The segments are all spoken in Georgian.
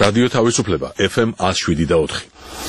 რადიო თავისუფლება FM 107.4.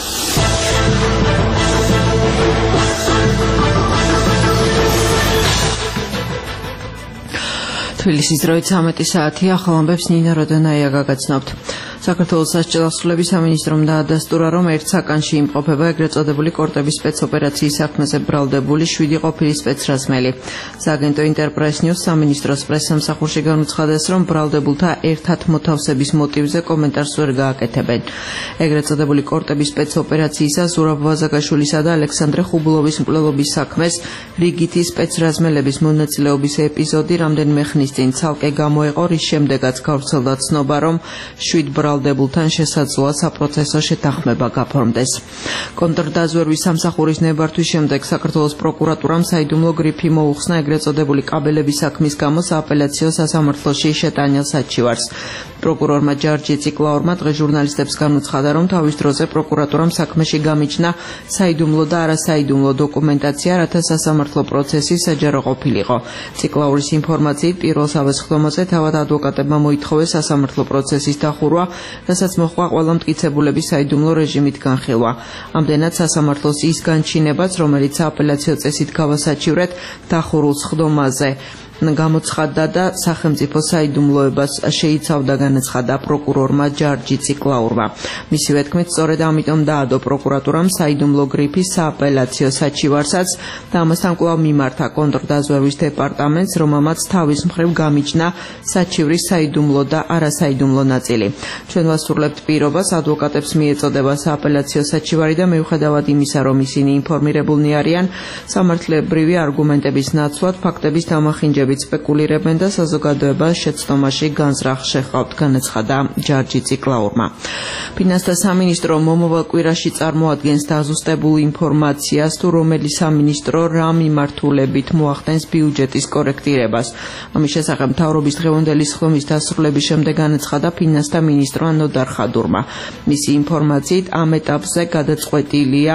თბილისის დროით 13 საათია, ახალამბებს ნინა როდანაია გაგაცნობთ. საქართველოს სასჯელოსნობის სამინისტრომ დაადასტურა, რომ ერთ საკანში იმყოფება ეგრეთ წოდებული კორტების სპეცოპერაციის საქმეზე ბრალდებული 7 ყოფილი სპეცრაზმელი. სააგენტო ინტერპრეს ნიუს სამინისტროს პრესსამსახურში განუცხადეს, რომ ბრალდებულთა ერთად მოთავსების მოტივზე კომენტარს ვერ გააკეთებენ. ეგრეთ წოდებული კორტების სპეცოპერაციისა ზურაბ ვაზაგაშვილისა და ალექსანდრე ხუბულოვის მკვლელობის საქმეს რიგითი სპეცრაზმელების მონაწილეობის ეპიზოდი რამდენიმე ხნის წინ ცალკე გამოეყო, რის შემდეგაც გავრცელდა ცნობა, რომ 7 ბრალდებულთან შესაძლოა საპროცესო შეთანხმება გაფორმდეს. კონტრდაზვერვის სამსახურის ნებართვის შემდეგ საქართველოს პროკურატურამ საიდუმლო გრიფი მოუხსნა ეგრეთ წოდებული კაბელების საქმის გამო სააპელაციო სასამართლოში შეტანილ საჩივარს. პროკურორმა ჯარჯი ციკლაურმა დღეს ჟურნალისტებს განუცხადა, რომ თავის დროზე პროკურატურამ საქმეში გამიჩნდა საიდუმლო და არასაიდუმლო დოკუმენტაცია, რათა სასამართლო პროცესი საჯარო ყოფილიყო. ციკლაურის ინფორმაციით პირველ სავესხდომაზე თავად ადვოკატებმა მოითხოვეს სასამართლო პროცესის დახურვა, რასაც მოჰყვა ყველა მტკიცებულების საიდუმლო რეჟიმით განხილვა. ამდენად სასამართლოს ის განჩინებაც, რომელიც სააპელაციო წესით გავასაჩივრეთ დახურულ სხდომაზე გამოცხადდა და სახელმწიფო საიდუმლოებას შეიცავდა, განაცხადა პროკურორმა ჯარჯი ციკლაურმა. მისივე თქმით, სწორედ ამიტომ დაადო პროკურატურამ საიდუმლო გრიფის სააპელაციო საჩივარსაც და ამასთან კვლავ მიმართა კონტრდაზვერვის დეპარტამენტს, რომელმაც თავის მხრივ გამიჩნდა საჩივრის საიდუმლო და არასაიდუმლო ნაწილი. ჩვენ ვასრულებთ პირობას, ადვოკატებს მიეწოდება სააპელაციო საჩივარი და მიუხედავად იმისა, რომ ისინი ინფორმირებულნი არიან, სამართლებრივი არგუმენტების ნაცვლად ფაქტების დამახინჯებით სპეკულირებენ და საზოგადოებას შეცდომაში განზრახ შეჰყავთ, განაცხადა ჯარჯი ციკლაურმა. ფინანსთა სამინისტრო მომავალ კვირაში წარმოადგენს დაზუსტებულ ინფორმაციას, თუ რომელი სამინისტრო რა მიმართულებით მოახდენს ბიუჯეტის კორექტირებას. ამის შესახებ მთავრობის დღევანდელი სხდომის დასრულების შემდეგ განაცხადა ფინანსთა მინისტრო ნოდარ ხადურმა. მისი ინფორმაციით ამ ეტაპზე გადაწყვეტილია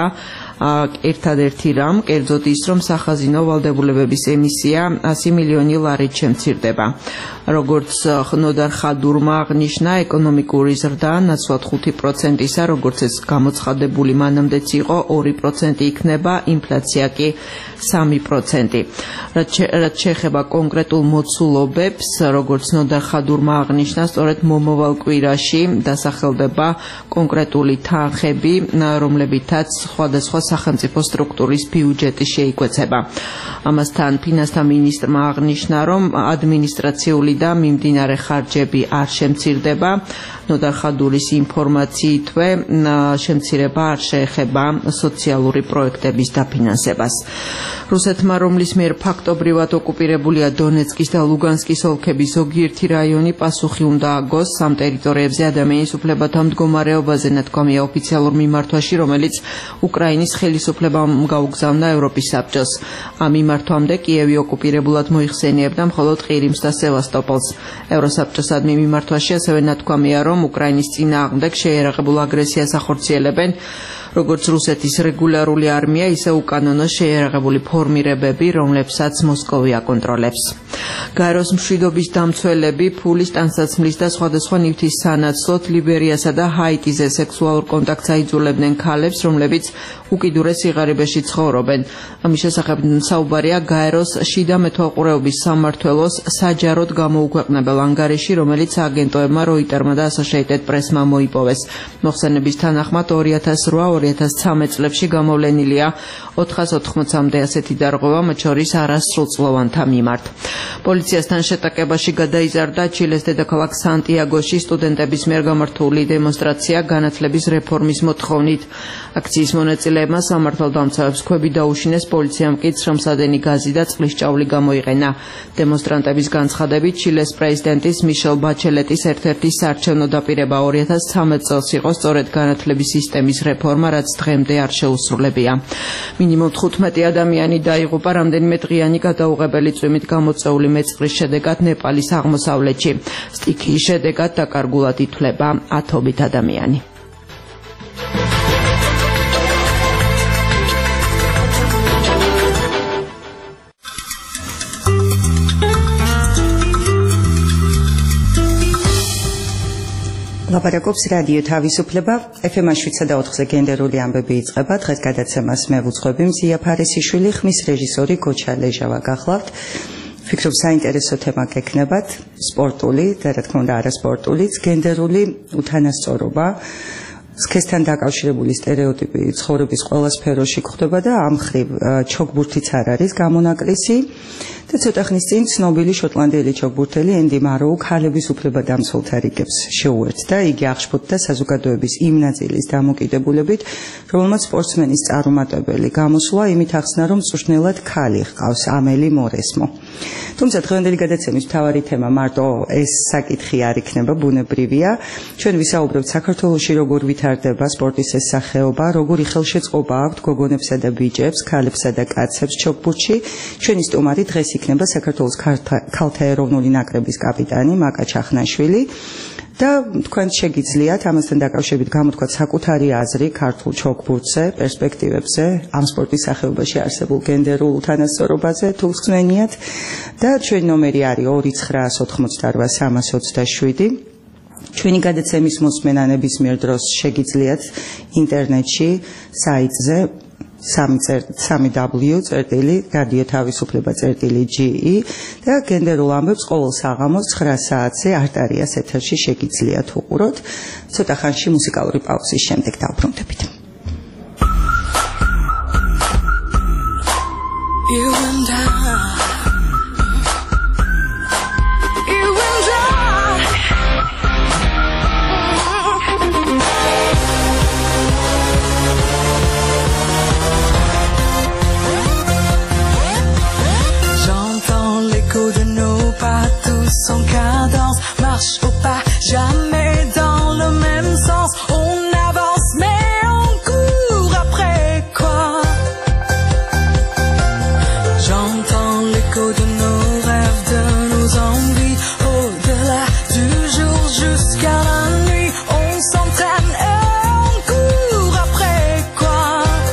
ერთადერთი რამ, კერძოდ ის, რომ სახაზინო ვალდებულებების ემისია 100 მილიონი ლარით შემცირდება. როგორც ნოდარ ხადურმა აღნიშნა, ეკონომიკური ზრდა ნაცვლად 5%-ისა, როგორც ეს გამოცხადებული მანამდეც იყო, 2% იქნება, ინფლაცია კი 3%. რაც შეეხება კონკრეტულ მოცულობებს, როგორც ნოდარ ხადურმა აღნიშნა, სწორედ მომავალ კვირაში დასახელდება კონკრეტული თანხები, რომლებითაც სხვადასხვა სახელმწიფო სტრუქტურის ბიუჯეტი შეიკვეცება. ამასთან ფინანსთა მინისტრმა აღნიშნა, რომ ადმინისტრაციული და მიმდინარე ხარჯები არ შემცირდება. ნოდარ ხადურის ინფორმაციითვე შემცირება არ შეეხება სოციალური პროექტების დაფინანსებას. რუსეთმა, რომლის მიერ ფაქტობრივად ოკუპირებულია დონეცკის და ლუგანსკის ოლქების ზოგიერთი რაიონი, პასუხი უნდა აგოს ამ ტერიტორიებზე ადამიანის უფლებათა მდგომარეობაზე, ნათქვამია ოფიციალურ მიმართვაში, რომელიც უკრაინის ხელისუფლებამ გაუგზავნა ევროპის საბჭოს. ამ მიმართვამდე კიევი ოკუპირებულად მოიხსენიებდა მხოლოდ ყირიმს და სევასტოპოლს. ევროსაბჭოსადმი მიმართვაში ასევე ნათქვამია, რომ უკრაინის წინააღმდეგ შეიარაღებულ აგრესიას ახორციელებენ როგორც რუსეთის რეგულარული არმია, ისე უკანონო შეიარაღებული ფორმირებები, რომლებსაც მოსკოვი აკონტროლებს. გაეროს მშვიდობის დამცველები ფულის, ტანსაცმლის და სხვადასხვა ნივთის სანაცვლოდ ლიბერიასა და ჰაიტიზე სექსუალურ კონტაქტს აიძულებდნენ ქალებს, რომლებიც უკიდურეს სიღარიბეში ცხოვრობენ. ამის შესახებ საუბარია გაეროს შიდა მეთვალყურეობის სამმართველოს საჯაროდ გამოუქვეყნებელ ანგარიში, რომელიც აგენტოებმა როიტერმა და Associated Press-მა მოიპოვეს. მოხსენების თანახმად 2008-2013 წლებში გამოვლენილია 480-მდე ასეთი დარღვევა, მათ შორის არასრულწლოვანთა მიმართ. პოლიციასთან შეტაკებაში გადაიზარდა ჩილეს დედაქალაქ სანტიაგოში სტუდენტების მიერ გამართული დემონსტრაცია განათლების რეფორმის მოთხოვნით. აქციის მონაწილეებმა სამართალდამცავებს ქვები დაუშინეს, პოლიციამ კი ცრემლსადენი გაზი და წყლის ჭავლი გამოიყენა. დემონსტრანტების განცხადებით, ჩილეს პრეზიდენტის მიშელ ბაჩელეტის ერთ-ერთი საარჩევნო დაპირება 2013 წელს იყო სწორედ განათლების სისტემის რეფორმა, რაც დღემდე არ შეუსრულებია. მინიმუმ 15 ადამიანი დაიღუპა რამდენიმე დღიანი გადაუღებელი წვიმით გამოწვეული მეწყრის შედეგად ნეპალის აღმოსავლეთში. სტიქიის შედეგად დაკარგულად ითვლება 10-ობით ადამიანი. ლაპარაკობს რადიო თავისუფლება FM 7.4-ზე გენდერული ამბები იწყება. დღეს გადაცემას მე ვუძღვები მზია ფარისიშვილი, ხმის რეჟისორი გოჩა ლეჟავა გახლავთ. ვფიქრობ საინტერესო თემა გექნებათ, სპორტული და რა თქმა უნდა არასპორტულიც, გენდერული უთანასწორობა. სქესთან დაკავშირებული სტერეოტიპი ცხოვრების ყველა სფეროში გვხვდება და ამ მხრივ ჩოგბურთიც არ არის გამონაკლისი. და ცოტა ხნის წინ ცნობილი შოტლანდიელი ჩოგბურთელი ენდი მაროუ ქალების უფლებადამცველთა რიგებს შეუერთდა. იგი აღშფოთდა საზოგადოების იმ ნაწილის დამოკიდებულებით, რომელმაც სპორტსმენის წარუმატებელი გამოსვლა იმით ახსნა, რომ წვრთნელად ქალი ჰყავს ამელი მორესმო. თუმცა დღევანდელი გადაცემის მთავარი თემა მარტო ეს საკითხი არ იქნება, ბუნებრივია. ჩვენ ვისაუბრებთ საქართველოში როგორ ვითარდება სპორტის ეს სახეობა, როგორი ხელშეწყობა აქვთ გოგონებსა და ბიჭებს, ქალებსა და კაცებს ჩოგბურთში. ჩვენი სტუმარი დღეს იქნება საქართველოს ქალთა ეროვნული ნაკრების კაპიტანი მაკა ჩახნაშვილი და თქვენ შეგიძლიათ ამასთან დაკავშირებით გამოთქვათ საკუთარი აზრი ქართულ ჩოგბურთზე, პერსპექტივებზე, ამ სპორტის სახეობაში არსებულ გენდერულ უთანასწორობაზე თუ ხსნენიათ და ჩვენი ნომერი არის 2988327. ჩვენი გადაცემის მოსმენანების მიერ დროს შეგიძლიათ ინტერნეტში საიტზე www.radioთავისუფლება.ge და გენდერულ ამბებს ყოველ საღამოს 9 საათზე არტარიას ეთერში შეგიძლიათ უყუროთ. ცოტა ხანში მუსიკალური პაუზის შემდეგ დავბრუნდებით. Sans cadence, marche au pas, jamais dans le même sens. On avance mais on court après quoi? J'entends l'écho de nos rêves, de nos envies, au-delà du jour jusqu'à la nuit. On s'entraîne et on court après quoi?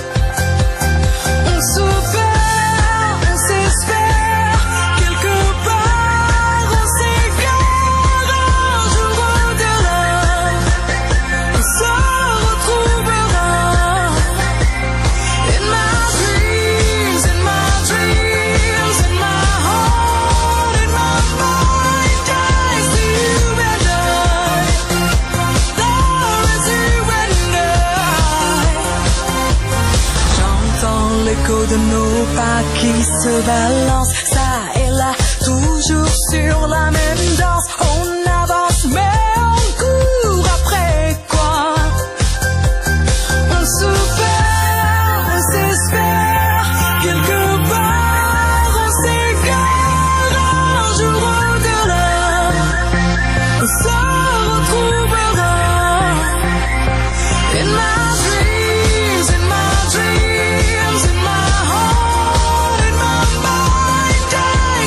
On se perd, on s'espère quelque part. De nos pas qui se balancent, ça et là, toujours sur la même danse. On avance mais on court après quoi? On se perd, on s'espère quelque part, on s'égare un jour au-delà. On se retrouvera in my dreams, in my dreams, in my heart, in my mind.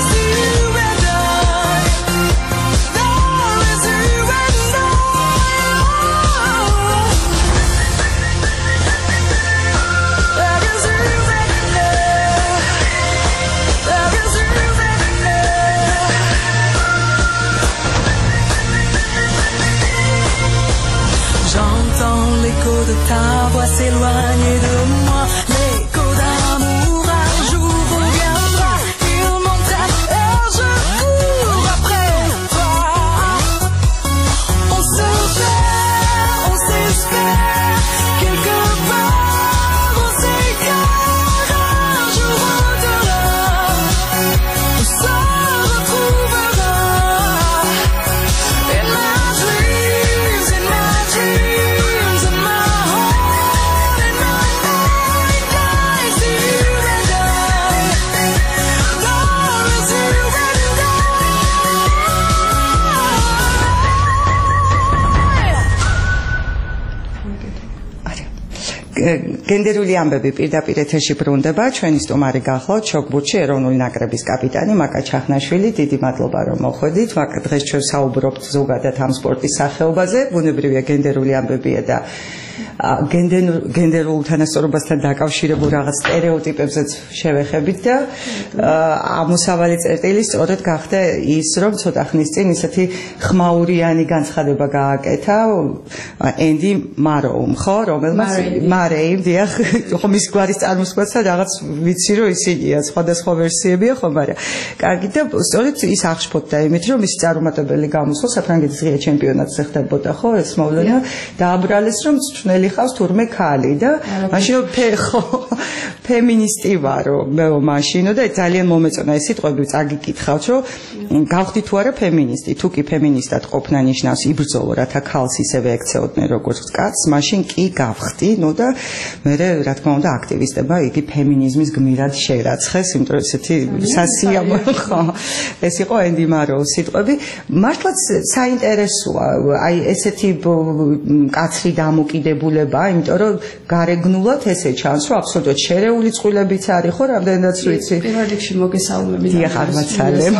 გენდერული ამბები პირდაპირ ეთერში ბრუნდება. ჩვენი სტუმარი გახლავთ შოქბურთში ეროვნული ნაკრების კაპიტანი მაკა ჩახნაშვილი. დიდი მადლობა რომ მოხვედით. მაკა დღეს ჩვენ საუბრობთ ზოგადად ამ სპორტის სახეობაზე. ბუნებრივია გენდერული ამბებია და გენდერულ თანასწორობასთან დაკავშირებულ რაღაც სტერეოტიპებზეც შევეხებით და ამოსავალი წერტილი სწორედ გახდა ის რომ ცოტა ხნის წინ ისეთი ხმაურიანი განცხადება გააკეთა ენდი მაროუმ ხო რომელმაც მარეიმ დიახ ხო მის გვარის წარმოსქვაც და რაღაც ვიცი რომ ისინია სხვადასხვა ვერსიებია ხო მაგრამ კარგი და სწორედ ის აღშფოთდა იმით რომ ის წარუმატებელი გამოსვლა საფრანგეთის ღია ჩემპიონატზე ხდებოდა ხო ეს მოვლენა დააბრალეს რომ ცხნელი ხავს თურმე ქალი და მაშინ ხო ფემინისტი ვარო მე მაშინ და ძალიან მომეწონა ეს სიტყვები წაგიკითხავთ რომ გავხდი თუ არა ფემინისტი თუ კი ფემინისტად ყოფნა ნიშნავს იბრძოლო რათა ქალს ისევე ექცეოდნენ როგორც კაცს მაშინ კი გავხდი ნუ და მე რა თქმა უნდა აქტივისტებმა იგი ფემინიზმის გმირად შერაცხეს იმიტომ რომ ესეთი სასიამოვნო ხო ეს იყო ენდი მაროუს სიტყვები მართლაც საინტერესოა აი ესეთი კაცრი დამოკიდებულება იმიტომ რომ გარეგნულად ესე ჩანს რომ აბსოლუტურად შერეული წყვილებიც არის ხო რამდენადაც ვიცი პირველ რიგში მოგესალმებით დიახ აღმოცალებ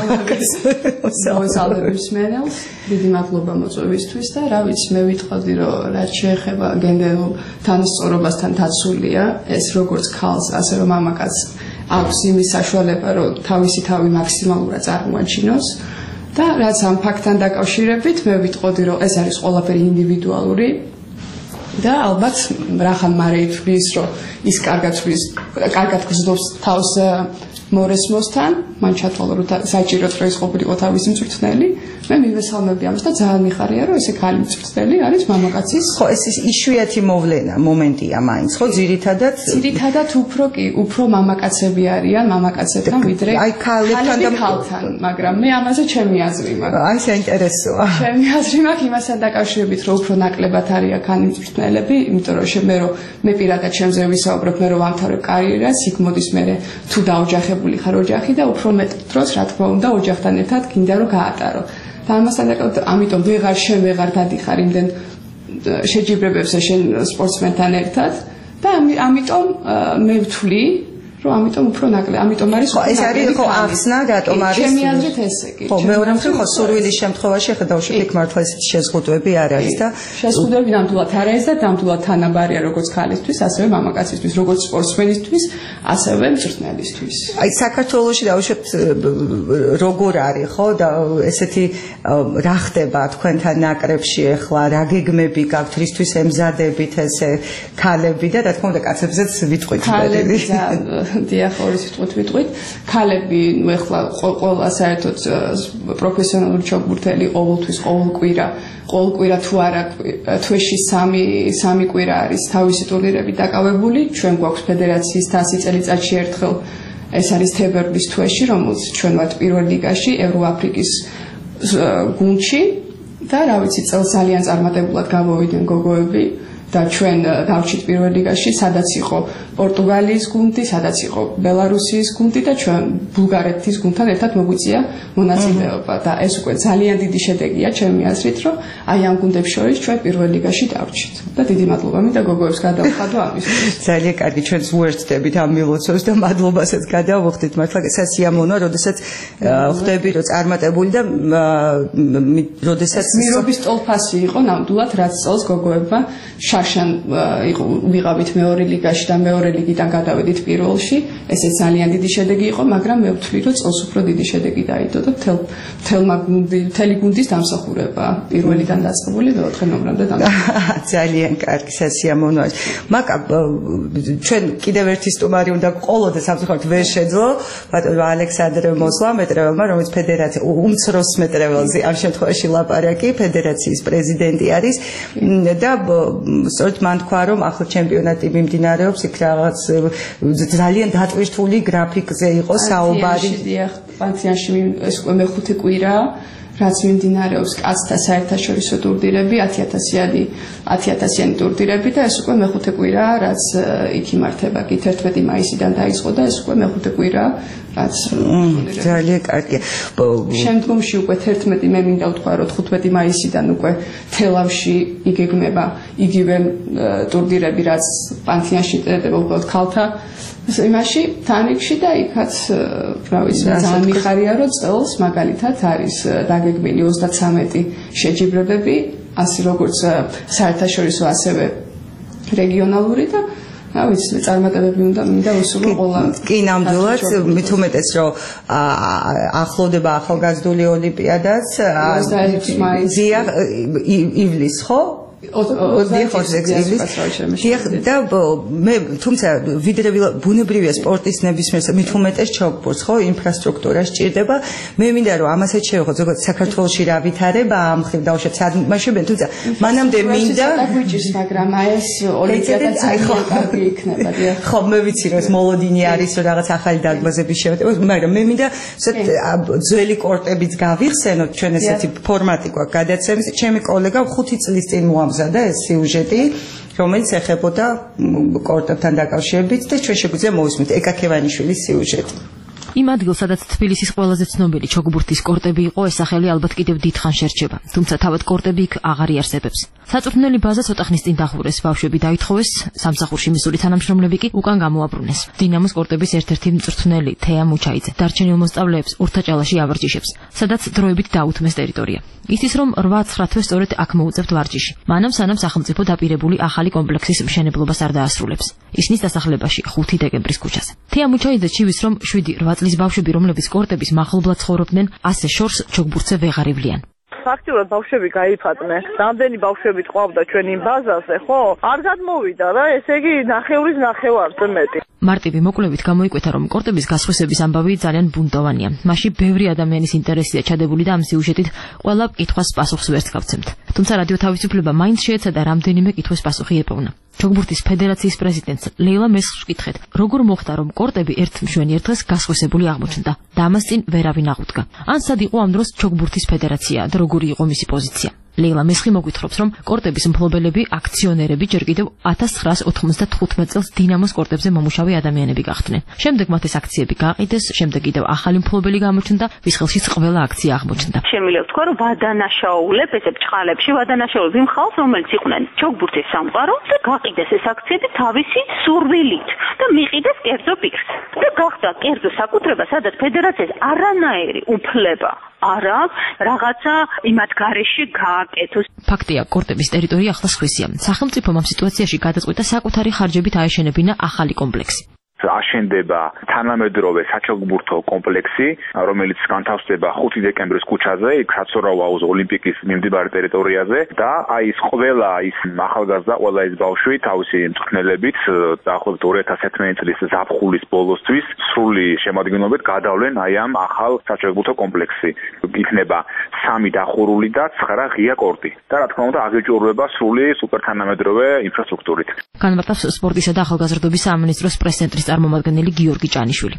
მოგესალმებით მენელს დიდი მადლობა მოწვევისთვის და რა ვიცი მე ვიტყოდი რომ რაც შეეხება გენდერულ თანასწორობასთან დაცულია ეს როგორც ქალს ასე რომ მამაკაცს აქვს იმის საშუალება რომ თავისი თავი მაქსიმალურად წარმოაჩინოს და რაც ამ ფაქტთან დაკავშირებით მე ვიტყოდი რომ ეს არის ყველაფერი ინდივიდუალური და ალბათ რახან მარეითვლის რომ ის კარგად გრძნობს თავს მორესმოსთან მან ჩათვალა რომ საჭიროდ რომ ის ყოფილიყო თავისი მწვრთნელი მე მივესალმები ამას და ძალიან მიხარია რომ ესე ქალი მწვრთნელი არის მამაკაცის ხო ეს იშვიათი მოვლენა მომენტია მაინც ხო ძირითადად უფრო მამაკაცები არიან მამაკაცებთან ვიდრე აი ქალებთან და ქალთან მაგრამ მე ამაზე ჩემი აზრი მაქვს აი საინტერესოა ჩემი აზრი მაქვს იმასთან დაკავშირებით რომ უფრო ნაკლებად არიან ქალი მწვრთნელები იმიტომ რომ მე პირადად ჩემზე ვისაუბრებ მე რომ ვამთავრებ კარიერას იქ მოდის მე თუ დაოჯახებული ხარ ოჯახი და უფრო მეტ დროს რა თქმა უნდა ოჯახთან ერთად გინდა რომ გაატარო და ამასთან დაკავშირებით ამიტომ ვეღარ დადიხარ იმდენ შეჯიბრებებზე შენ სპორტსმენთან ერთად და ამიტომ მე ვთვლი რომ ამიტომ უფრო ნაკლები ამიტომ არის ეს არის ხო ახსნა რატომ არის ჩემი აზრით ესე კი ხო მეორე მხრივ ხო სურვილის შემთხვევაში ხა დავუშვით მართლა ესეთი შეზღუდვები არ არის და შეზღუდვები ნამდვილად არ არის და ნამდვილად თანაბარია როგორც ქალისთვის ასევე მამაკაცისთვის როგორც სპორტსმენისთვის ასევე მწვრთნელისთვის აი საქართველოში დავუშვით როგორ არის ხო და ესეთი რა ხდება თქვენთან ნაკრებში ახლა რა გეგმები გაქვთ რისთვის ემზადებით ესე ქალები და რა თქმა უნდა კაცებზეც ვიტყვით ქალები დიახ ორი სიტყვით ვიტყვით ქალები ნუ ახლა ყველა საერთოდ პროფესიონალური ჩოგბურთელი ყოველთვის ყოველ კვირა თუ არა თვეში სამი კვირა არის თავისი ტურნირები დაკავებული ჩვენ გვაქვს ფედერაციის თასი წელიწადში ერთხელ ეს არის თებერვლის თვეში რომელს ჩვენ ვართ პირველ ლიგაში ევროაფრიკის გუნდში და რა ვიცი წელს ძალიან წარმატებულად გამოვიდნენ გოგოები და ჩვენ დავჭით პირველ ლიგაში, სადაც იყო პორტუგალიის გუნდი, სადაც იყო ბელარუსიის გუნდი და ჩვენ ბულგარეთის გუნდთან ერთად მოგვიწია მონაწილეობა და ეს უკვე ძალიან დიდი შედეგია ჩემი აზრით, რომ აი ამ გუნდებს შორის ჩვენ პირველ ლიგაში დავჭით. და დიდი მადლობა მინდა გოგოებს გადავხადო ამისთვის. ძალიან კარგი, ჩვენს უერთდებით ამ მილოცავს და მადლობასაც გადავუხდით. მართლა სასიამოვნოა, როდესაც ხვდები რომ წარმატებული და როდესაც მირობის ტოლფასი იყო ნამდვილად რაც წელს გოგოებმა შაშან ვიღავით მეორე ლიგაში და მეორე ლიგიდან გადავედით პირველში. ესე ძალიან დიდი შედეგი იყო, მაგრამ მე ვთვლი რომ წელს უფრო დიდი შედეგი დაიდო და მთელი გუნდის დამსახურება პირველიდან დაწყებული მეოთხე ნომრამდე დამსახურება. ძალიან კარგი სასიამოვნოა. მაკა ჩვენ კიდევ ერთი სტუმარი უნდა ყოლოდა სამწუხაროდ ვერ შეძლო, ბატონო ალექსანდრე მოსლამეტრეველმა, რომელიც ფედერაცია უმცროს მეტრეველზე ამ შემთხვევაში ლაპარაკი, ფედერაციის პრეზიდენტი არის და სწორედ მან თქვა რომ ახლა ჩემპიონატი მიმდინარეობს იქ რაღაც ძალიან დატვირთული გრაფიკზე იყო საუბარი. პანთიანში ეს უკვე მეხუთე კვირაა რაც მიმდინარეობს კაცთა საერთაშორისო ტურნირები, 10,000-იანი ტურნირები და ეს უკვე მეხუთე კვირაა, რაც იქ იმართება. კი 11 მაისიდან დაიწყო და ეს უკვე მეხუთე კვირაა, რაც ძალიან კარგია. შემდგომში უკვე 11 მე მინდა ვთქვა, რომ 15 მაისიდან უკვე თელავში იგეგმება იგივე ტურნირები, რაც პანთეონში ტარდება უბრალოდ ქალთა იმაში თანრიგში და იქაც რა ვიცი ძალიან მიხარია რომ წელს მაგალითად არის დაგეგმილი 33 შეჯიბრებები ასე როგორც საერთაშორისო ასევე რეგიონალური და რა ვიცი წარმატებები მინდა ვისურვო ყველა კი ნამდვილად მით უმეტეს რომ ახლოვდება ახალგაზრდული ოლიმპიადაც ივლის ხო და მე თუმცა ვიდრე ბუნებრივია სპორტის ნებისმიერ მით უმეტეს ჩოგბურთს ხო ინფრასტრუქტურა სჭირდება მე მინდა რომ ამასაც შევეხოთ ზოგადად საქართველოში რა ვითარება ამ ხრივ დავუშვათ სადმაშებენ თუმცა მანამდე მინდა დაგვიჭირს მაგრამ ეს ოლიმპიადა ძალიან კარგი იქნება ხო მე ვიცი რომ ეს მოლოდინი არის რომ რაღაც ახალი დაგმაზების შევეტყო მაგრამ მე მინდა ძველი კორტებიც გავიხსენოთ ჩვენ ესეთი ფორმატი გვაქვს გადაცემის ჩემი კოლეგა 5 წლის წინ და ეს სიუჟეტი რომელიც ეხებოდა კორტებთან დაკავშირებით და ჩვენ შეგვიძლია მოვისმენთ ეკაკევანიშვილის სიუჟეტი იმ ადგილს, სადაც თბილისის ყველაზე ცნობილი ჩოგბურთის კორტები იყო, ეს სახელი ალბათ კიდევ დიდხანს შერჩება, თუმცა თავად კორტები იქ აღარ იარსებებს. საწვრთნელი ბაზა ცოტა ხნის წინ დახურეს, ბავშვები დაითხოვეს, სამსახურში მისული თანამშრომლები კი უკან გამოაბრუნეს. დინამოს კორტების ერთ-ერთი მწვრთნელი თეა მუჩაიძე დარჩენილ მოსწავლეებს ურთაჭალაში ავარჯიშებს, სადაც დროებით დაუთმეს ტერიტორია. იცის რომ 8-9 თვე სწორედ აქ მოუწევთ ვარჯიში. მანამ სანამ სახელმწიფო დაპირებული ახალი კომპლექსის მშენებლობას არ დაასრულებს. ისნის დასახლებაში 5 დეკემბრის ქუჩაზე. თეა მუჩაიძე ჩივის რომ 7-8 წლის ბავშვები, რომლებიც კორტების მახლობლად ცხოვრობდნენ, ასე შორს ჩოგბურთზე ვეღარ ივლიან. ფაქტიურად ბავშვები გაიფატნენ. რამდენი ბავშვები ტყავდა ჩვენ იმ ბაზაზე, ხო? არ გადმოვიდა რა, ესე იგი ნახევრის ნახევარზე მეტი. მარტივი მოკვლევით გამოიკვეთა, რომ კორტების გასხვისების ამბავი ძალიან ბუნტოვანია. მასში ბევრი ადამიანის ინტერესია ჩადებული და ამ სიუჟეტით ყველა კითხვას პასუხს ვერც გავცემთ. თუმცა რადიო თავისუფლება მაინც შეეცადა რამდენიმე კითხვის პასუხი ეპოვნა. ჩოგბურთის ფედერაციის პრეზიდენტს ლეილა მესხს ვკითხეთ, როგორ მოხდა, რომ კორტები ერთ მშვენიერ დღეს გასხვისებული აღმოჩნდა და ამას წინ ვერავინ აღუდგა. ან სად იყო ამ დროს ჩოგბურთის ფედერაცია და როგორი იყო მისი პოზიცია? ლეილა მესხი მოგვითხრობს, რომ კორტების მფლობელები, აქციონერები ჯერ კიდევ 1995 წელს დინამოს კორტებზე მომუშავე ადამიანები გახდნენ. შემდეგ მათ ეს აქციები გაყიდეს, შემდეგ კიდევ ახალი მფლობელი გამოჩნდა, ვის ხელშიც ყველა აქცია აღმოჩნდა. შემიძლია ვთქვა, რომ ვადანაშაულებ ესე ბჭყალებში ვადანაშაულებ იმ ხალხს, რომელიც იყვნენ ჩოგბურთის სამყარო და გაყიდეს ეს აქციები თავისი სურვილით და მიყიდეს კერძო პირს. და გახდა კერძო საკუთრება, სადაც ფედერაციას არანაირი უფლება არ აქვს რაღაცა იმათ გარეშე გააკეთოს. ფაქტია, კორტების ტერიტორია ახლა სხვისია. სახელმწიფომ ამ სიტუაციაში გადაწყვიტა საკუთარი ხარჯებით აეშენებინა ახალი კომპლექსი. აშენდება თანამედროვე საჩოგბურთო კომპლექსი, რომელიც განთავსდება 5 დეკემბრის ქუჩაზე, იქ საცურაუაუს ოლიმპიკის მიმდებარე ტერიტორიაზე და აი ეს ყველა ის ახალგაზრდა, ყველა ის ბავშვი თავისი მწვრთნელებით დაახლოებით 2011 წლის ზაფხულის ბოლოსთვის სრული შემოადგენლობით გადავლენ აი ამ ახალ საჩოგბურთო კომპლექსში. იქნება 3 დახურული და 9 ღია კორტი და რა თქმა უნდა აღიჭურვება სრული სუპერთანამედროვე ინფრასტრუქტურით. განმარტავს სპორტისა და ახალგაზრდობის სამინისტროს პრეს-ცენტრის წარმომადგენელი გიორგი ჭანიშვილი.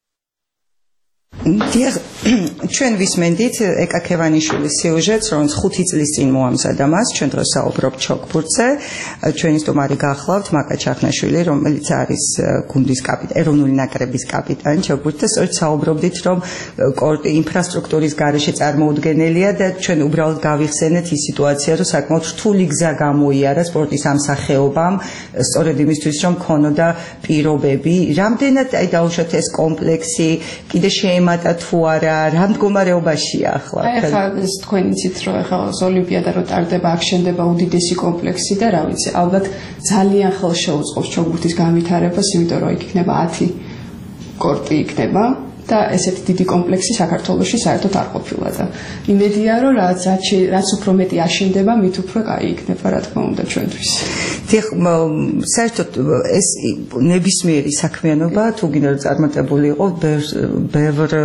ჩვენ ვისმენდით ეკაკევანიშვილის სიუჟეტს, რომელიც 5 წლის წინ მოამზადა მას, ჩვენ დღეს საუბრობთ ჩოგბურთზე. ჩვენი სტუმარი გახლავთ მაკა ჩახნაშვილი, რომელიც არის გუნდის ეროვნული ნაკრების კაპიტანი ჩოგბურთზე. სწორედ საუბრობდით, რომ კორტი ინფრასტრუქტურის გარეშე წარმოუდგენელია და ჩვენ უბრალოდ გავიხსენეთ ის სიტუაცია, რომ საკმაოდ რთული გზა გამოიარა სპორტის ამ სახეობამ, სწორედ იმისთვის, რომ ქონოდა პირობები. რამდენად დაუშვათ ეს კომპლექსი, კიდე შეემატა თუ არა, რა მდგომარეობაშია ახლა? ახლა ეს თქვენ იცით, რომ ახლა ოლიმპიადა რო ტარდება, აქ შენდება უდიდესი კომპლექსი და რა ვიცი, ალბათ ძალიან ხელშეუწყობს ჩოგბურთის განვითარებას, იმიტომ რომ იქ იქნება 10 კორტი იქნება და ესეთი დიდი კომპლექსი საქართველოში საერთოდ არ ყოფილა და იმედია რომ რაც უფრო მეტი აშენდება, მით უფრო კაი იქნება რა თქმა უნდა ჩვენთვის. საერთოდ ეს ნებისმიერი საქმიანობა თუ გინდა წარმატებული იყო, ბევრ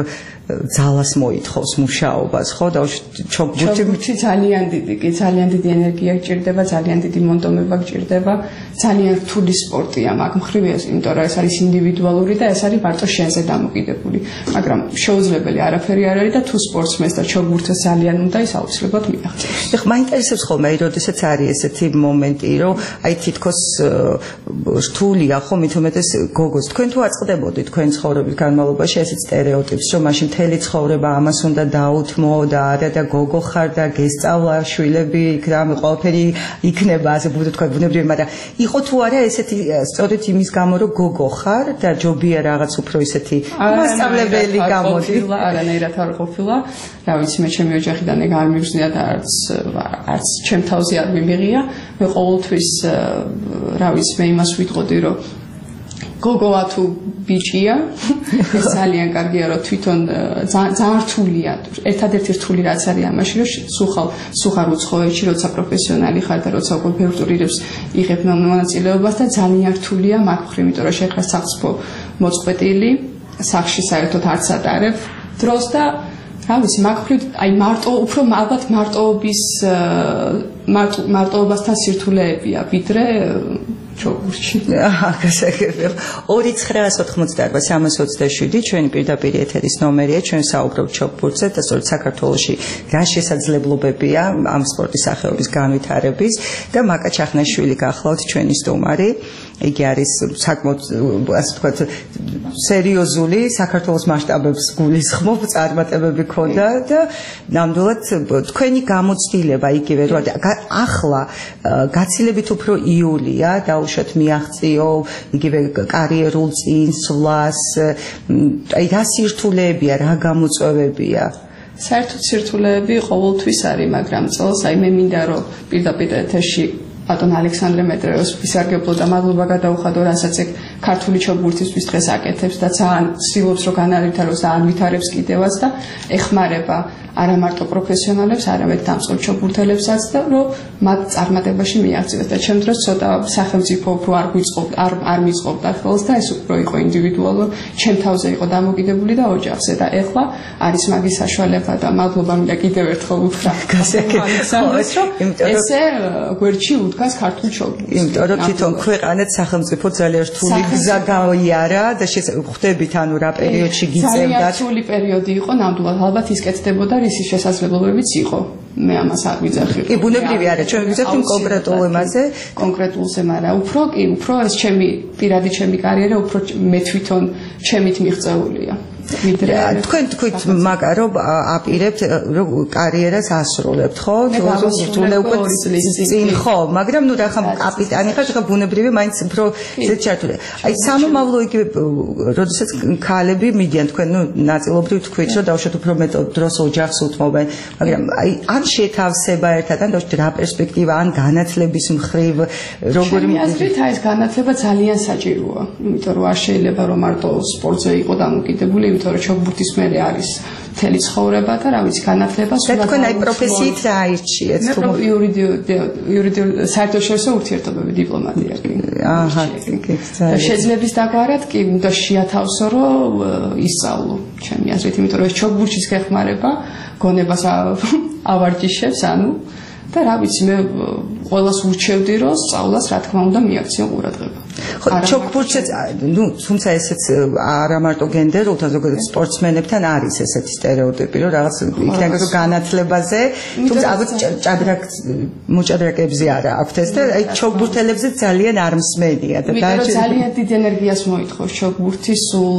ძალას მოითხოვს მუშაობას, ხო? და ჩოგბურთი ძალიან დიდი ენერგია გჭირდება, ძალიან დიდი მონტომება გჭირდება, ძალიან რთული სპორტია მაგ მხრივ, იმიტომ რომ ეს არის ინდივიდუალური და ეს არის მარტო შენზე დამოკიდებული. მაგრამ შეუძლებელი არაფერი არ არის და თუ სპორტსმენს და ჩოგბურთს ძალიან უნდა ის აუცილებლად მიაღწევს. ეხლა მაინტერესებს ხოლმე, როდესაც არის ესეთი მომენტი, რომ აი თითქოს რთულია ხო მით უმეტეს გოგოს. თქვენ თუ აწყდებოდით თქვენ ცხოვრების განმავლობაში ესეთ სტერეოტიპს, რომ მაშინ მთელი ცხოვრება ამას უნდა დაუთმო და არა და გოგო ხარ და გესწავლა შვილები იქ რა ყველაფერი იქნება ასე თქვა ბუნებრივი, მაგრამ იყო თუ არა ესეთი სწორედ იმის გამო რომ გოგო ხარ და ჯობია რაღაც უფრო ესეთი მასწავლებელი გამოდი. არანაირად არ ყოფილა. რა ვიცი მე ჩემი ოჯახიდან ეგ არ მიგზნია და არც ჩემ თავზე არ მიმიღია. მე ყოველთვის რა ვიცი მე იმას ვიტყოდი რომ გოგოა თუ ბიჭია ეს ძალიან კარგია რომ თვითონ ძალიან რთულია. ერთადერთი რთული რაც არის ამაში რომ სულ უცხოეთში როცა პროფესიონალი ხარ და როცა უკვე ბევრ ტურნირებს იღებ მონაწილეობას და ძალიან რთულია მაგ მხრივ, იმიტომ რომ შეხება სახლსფო მოწყვეტილი, სახლში საერთოდ არც ატარებ დროს და რა ვიცი მაგ მხრივ აი უფრო ალბათ მარტოობასთან სირთულეებია ვიდრე ჩოგბურთში. გასაგებია. 2988327 ჩვენი პირდაპირ ეთერის ნომერია, ჩვენ საუბრობთ ჩოგბურთზე და სწორედ საქართველოში რა შესაძლებლობებია ამ სპორტის სახეობის განვითარების და მაკა ჩახნაშვილი გახლავთ ჩვენი სტუმარი. იგი არის საკმაოდ ასე ვთქვათ სერიოზული საქართველოს მასშტაბებს გულისხმობ წარმატებები ქონდა და ნამდვილად თქვენი გამოცდილება იგივე რომ ახლა გაცილებით უფრო იულია დაუშვათ მიაღწიო იგივე კარიერულ წინსვლას აი რა სირთულეებია რა გამოწვევებია საერთოდ სირთულეები ყოველთვის არის მაგრამ წელს აი მე მინდა რომ პირდაპირ ეთერში ბატონ ალექსანდრე მეტრეოს ვისარგებლო და მადლობა გადაუხადო რასაც ეგ ქართული ჩოგბურთისთვის დღეს აკეთებს და ძალიან ცდილობს რომ განავითაროს და ანვითარებს კიდევაც და ეხმარება არა მარტო პროფესიონალებს, არამედ დამწყებ ჩოგბურთელებსაც და რომ მათ წარმატებაში მიაღწიოს და ჩემ დროს ცოტა სახელმწიფო უფრო არ მიწყობდა ხელს და ეს უფრო იყო ინდივიდუალურ, ჩემ თავზე იყო დამოკიდებული და ოჯახზე და ეხლა არის მაგის საშუალება და მადლობა მინდა კიდევ ერთხელ უთხრა. ესე გვერდში უდგას ქართულ ჩოგბურთს. იმიტომ რომ თვითონ ქვეყანაც სახელმწიფო ძალიან რთული გზა გაიარა და ხვდებით ანუ რა პერიოდში გიწევდათ. ძალიან რთული პერიოდი იყო ნამდვილად ალბათ ის კეთდებოდა ისი შესაძლებლობებიც იყო. მე ამას არ ვიძახი. კი, ბუნებრივი არა, ჩვენ ვიზახი კონკრეტულ ემაზე, კონკრეტულზე, მაგრამ უფრო ეს ჩემი პირადი ჩემი კარიერა უფრო მე თვითონ ჩემით მიღწეულია. თქვენ თქვით მაგა რომ აპირებთ რომ კარიერას ასრულებთ ხო? თუნდაც უკვე წინ ხო, მაგრამ ნუ რახა კაპიტანი ხარ, ხა ბუნებრივი მაინც უფრო ზედ ჩართული. აი სამომავლო იგივე როდესაც ქალები მიდიან თქვენ ნუ ნაწილობრივ თქვით რომ დავუშვათ უფრო მეტ დროს ოჯახს უთმობენ, მაგრამ აი ან შეთავსება ერთად ან დავუშვათ რა პერსპექტივა ან განათლების მხრივ როგორი აზრით აი ეს განათლება ძალიან საჭიროა, იმიტომ რომ არ შეიძლება რომ მარტო სპორტზე იყო დამოკიდებული იმიტომ რომ ჩოგბურთის მერე არის მთელი ცხოვრება და რა ვიცი განათლება სულ და თქვენ აი პროფესიით რა აირჩიეთ თუ იურიდიული საერთაშორისო ურთიერთობები დიპლომატია კი აჰა და შეძლების დაგვარად კი უნდა შეათავსო რომ ისწავლო ჩემი აზრით იმიტომ რომ ეს ჩოგბურთის გეხმარება გონებას ავარჯიშებს ანუ და რა ვიცი მე ყველას ურჩევდი რომ სწავლას რა თქმა უნდა მიაქციონ ყურადღება ხო ჩოგბურთზე ნუ თუმცა ესეც არა მარტო გენდერულთან ზოგადად სპორტსმენებთან არის ესეთი სტერეოტიპი რომ რაღაც იქნება რომ განათლებაზე თუმცა ალბათ მოჭადრაკეებზე არა აქვთ ეს და აი ჩოგბურთელებზე ძალიან არ მსმენია და ძალიან დიდ ენერგიას მოითხოვს ჩოგბურთი სულ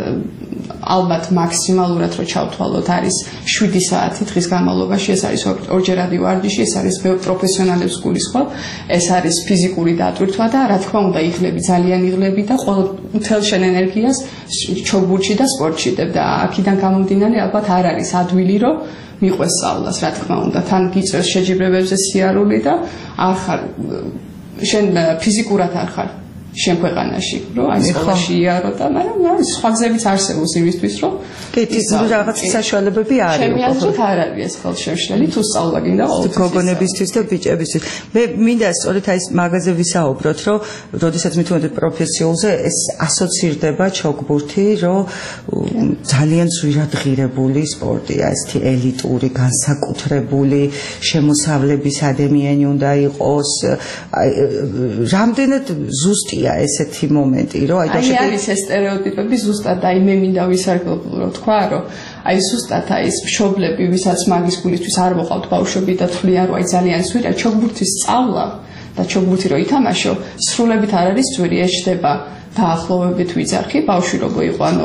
ალბათ მაქსიმალურად რო ჩავთვალოთ არის 7 საათი დღის განმავლობაში ეს არის ორჯერადი ვარჯიში ეს არის პროფესიონალებს გულისხმობ ეს არის ფიზიკური დატვირთვა და რა თქმა უნდა ძალიან იღლები და მთელ შენ ენერგიას ჩოგბურთში და სპორტში დებ და აქედან გამომდინარე ალბათ არ არის ადვილი რომ მიყვეს სწავლას რა თქმა უნდა თან გიწევს შეჯიბრებებზე სიარული და არ ხარ შენ ფიზიკურად არ ხარ შემქვეყანაში, რომ აი სკოლაში იარო და მაგრამ აი სხვა გზებიც არსებობს იმისთვის, რომ კი, რაღაც საშუალებები არის. ჩემი აზრით არ არის ეს ხელშემშლელი, თუ სწავლა გინდა ყოველთვის. გოგონებისთვის და ბიჭებისთვის. მე მინდა სწორედ აი მაგაზე ვისაუბროთ, რომ როდესაც მithumetet პროფესიულზე ეს ასოცირდება ჩოგბურთი, რომ ძალიან ძვირადღირებული სპორტია, ესეთი ელიტური, განსაკუთრებული შემოსავლების ადამიანი უნდა იყოს. რამდენად ზუსტია ესეთი მომენტი, რომ აი არის ეს სტერეოტიპები ზუსტად, აი მე მინდა ვისარგებლო, რომ თქვა, რომ აი ზუსტად აი ეს მშობლები, ვისაც მაგის გულისთვის არ მოყავთ ბავშვები და თვლიან, რომ აი ძალიან სვირა ჩოგბურთის სწავლა და ჩოგბურთი რო ითამაშო, სრულებით არ არის ძვირი, ეს ხდება დაახლოებით ვიძახი, ბავშვი როგორ იყო, ანუ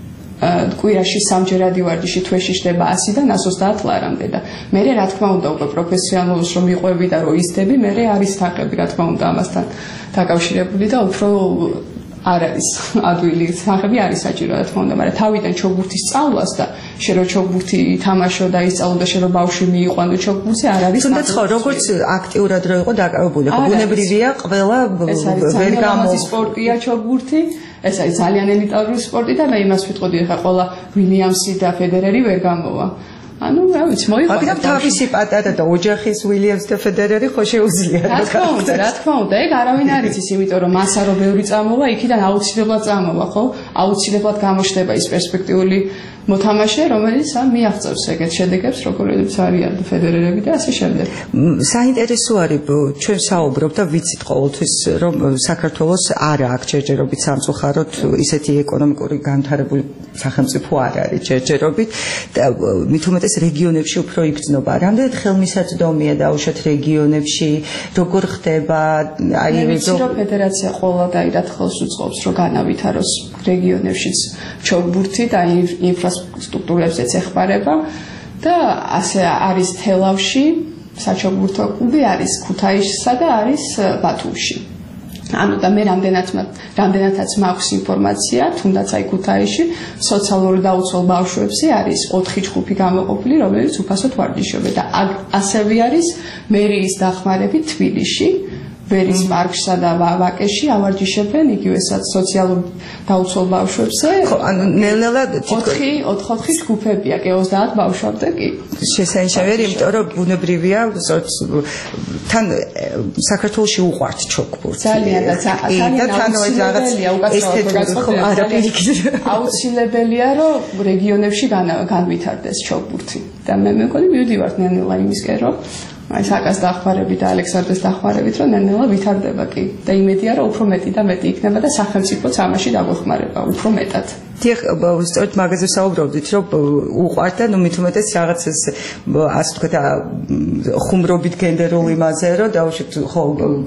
კვირაში სამჯერადი ვარჯიში თვეში ხდება 100-დან 130 ლარამდე და მე რა თქმა უნდა უკვე პროფესიონალურს რომ მიყვები და რომ ისდები, მე არის თაყები რა თქმა უნდა ამასთან დაკავშირებული და უფრო არ არის ადვილი სახები არის საჭირო რა თქმა უნდა, მაგრამ თავიდან ჩოგბურთის სწავლას და შენ რო ჩოგბურთი ითამაშო და ისწავლო და შენ რო ბავშვი მიიყვანო ჩოგბურთზე არ არის თუნდაც ხო როგორც აქტიურად რო იყო დაკავებული, ხო ბუნებრივია ყველა ვერ გამოდის სპორტია ჩოგბურთი, ეს არის ძალიან ელიტარული სპორტი და მე იმას ვიტყოდი, ხა ყველა ვილიამსი და ფედერერი ვერ გამოვა. ანუ რა ვიცი, მოიყვანა. მაგრამ თავისი პატარა და ოჯახის ვილიამს და ფედერერი ხო შეუძლია. რა თქმა უნდა, ეგ არავინ არ იცის, იმიტომ რომ მასა რო ბევრი წამოვა, იქიდან აუცილებლად წამოვა, ხო? აუცილებლად გამოჩნდება ის პერსპექტიული მოთამაშე, რომელიც მიაღწევს ეგეთ შედეგებს, როგორიც არიან ფედერერები და ასე შემდეგ. საინტერესო არის ჩვენ საუბრობ და ვიცით ყოველთვის რომ საქართველოს არა აქ ჯერჯერობით სამწუხაროდ ისეთი ეკონომიკური განვითარებული სახელმწიფო არ არის ჯერჯერობით და მithumetes რეგიონებში უფრო იგრძნობა. რამდენად ხელმისაწვდომია დაუშვათ რეგიონებში, როგორ ხდება აი რომ ფედერაცია ყველა დაირად ხელს უწყობს რომ განავითაროს რეგიონებშიც ჩოგბურთი და ინფრასტრუქტურებზეც ეხმარება და ასე არის თელავში საჩოგბურთო კლუბი, არის ქუთაისსა და არის ბათუმში. ანუ და მე რამდენადაც მაქვს ინფორმაცია, თუნდაც აი ქუთაისში სოციალური დაუცველ ბავშვებზე არის 4 ჯგუფი გამოყოფილი, რომელიც უფასოდ ვარჯიშობენ და ასევე არის მერიის დახმარებით თბილისში ვერის პარკსა და ვაკეში ავარჯიშებენ იგივე სოციალურ დაუცველ ბავშვებზე. ხო, ანუ ნელ-ნელა 4 ჯგუფებია, კი 30 ბავშვამდე კი. შესანიშნავია, იმიტომ რომ ბუნებრივია, თან საქართველოში უყვართ ჩოგბურთი. ძალიან და აუცილებელია, რომ რეგიონებში განვითარდეს ჩოგბურთი. და მე მეგონი მივდივართ ნელ-ნელა იმისკენ, რომ აი საკას დახმარებით და ალექსანდრეს დახმარებით რომ ნელ-ნელა ვითარდება კი და იმედია რომ უფრო მეტი და მეტი იქნება და სახელმწიფოც ამაში დაგვეხმარება უფრო მეტად. დიახ, სწორედ მაგაზე საუბრობდით რომ უყვართ და მithumetes რაღაც ეს ასე ვთქვათ ხუმრობით გენდერულ იმაზე რომ დაუშვით ხო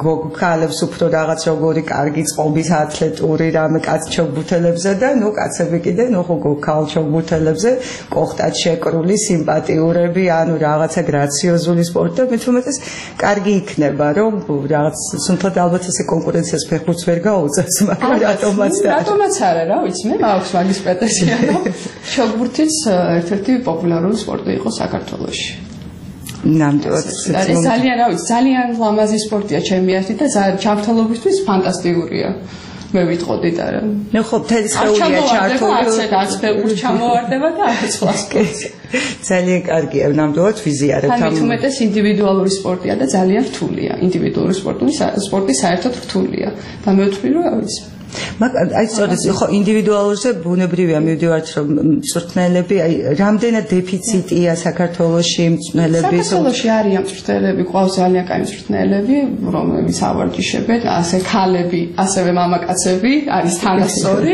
ქალებს უფრო რაღაც როგორი კარგი წყობის ათლეტური რამე კაც ჩოგბურთელებზე და ნუ კაცები კიდე ნუ ხო ქალ ჩოგბურთელებზე კოხტად შეკრული სიმპათიურები ანუ რაღაცა გრაციოზული სპორტი და მithumetes კარგი იქნება რომ რაღაც სუნთად ალბათ ესე კონკურენციას ფეხბურთს ვერ გაუწევს მაგრამ რატომაც არა რა ვიცი მე მაქვს მაგის პრეტენზია რომ ჩოგბურთიც ერთ-ერთი პოპულარული სპორტი იყო საქართველოში. ნამდვილად ძალიან რა ვიცი ძალიან ლამაზი სპორტია ჩემი აზრით და ჯანმრთელობისთვის ფანტასტიკურია. მე ვიტყოდი და რა. ნუ ხო მთელი სხეულია ჩართული. არც ფეხბურთი ჩამოვარდება და არც სხვა სპორტი. ძალიან კარგია ნამდვილად ვიზიარებთ ამ მithumetes ინდივიდუალური სპორტია და ძალიან რთულია. ინდივიდუალური სპორტი საერთოდ რთულია. და მე ვთვლი რომ რა ვიცი მაგრამ აი სწორედ ხო ინდივიდუალურზე ბუნებრივია მივდივართ რომ მწვრთნელები აი რამდენად დეფიციტია საქართველოში მწვრთნელების საქართველოში არიან მწვრთნელები ყავს ძალიან კაი მწვრთნელები რომლებიც ავარჯიშებენ ასე ქალები ასევე მამაკაცები არის თანასწორი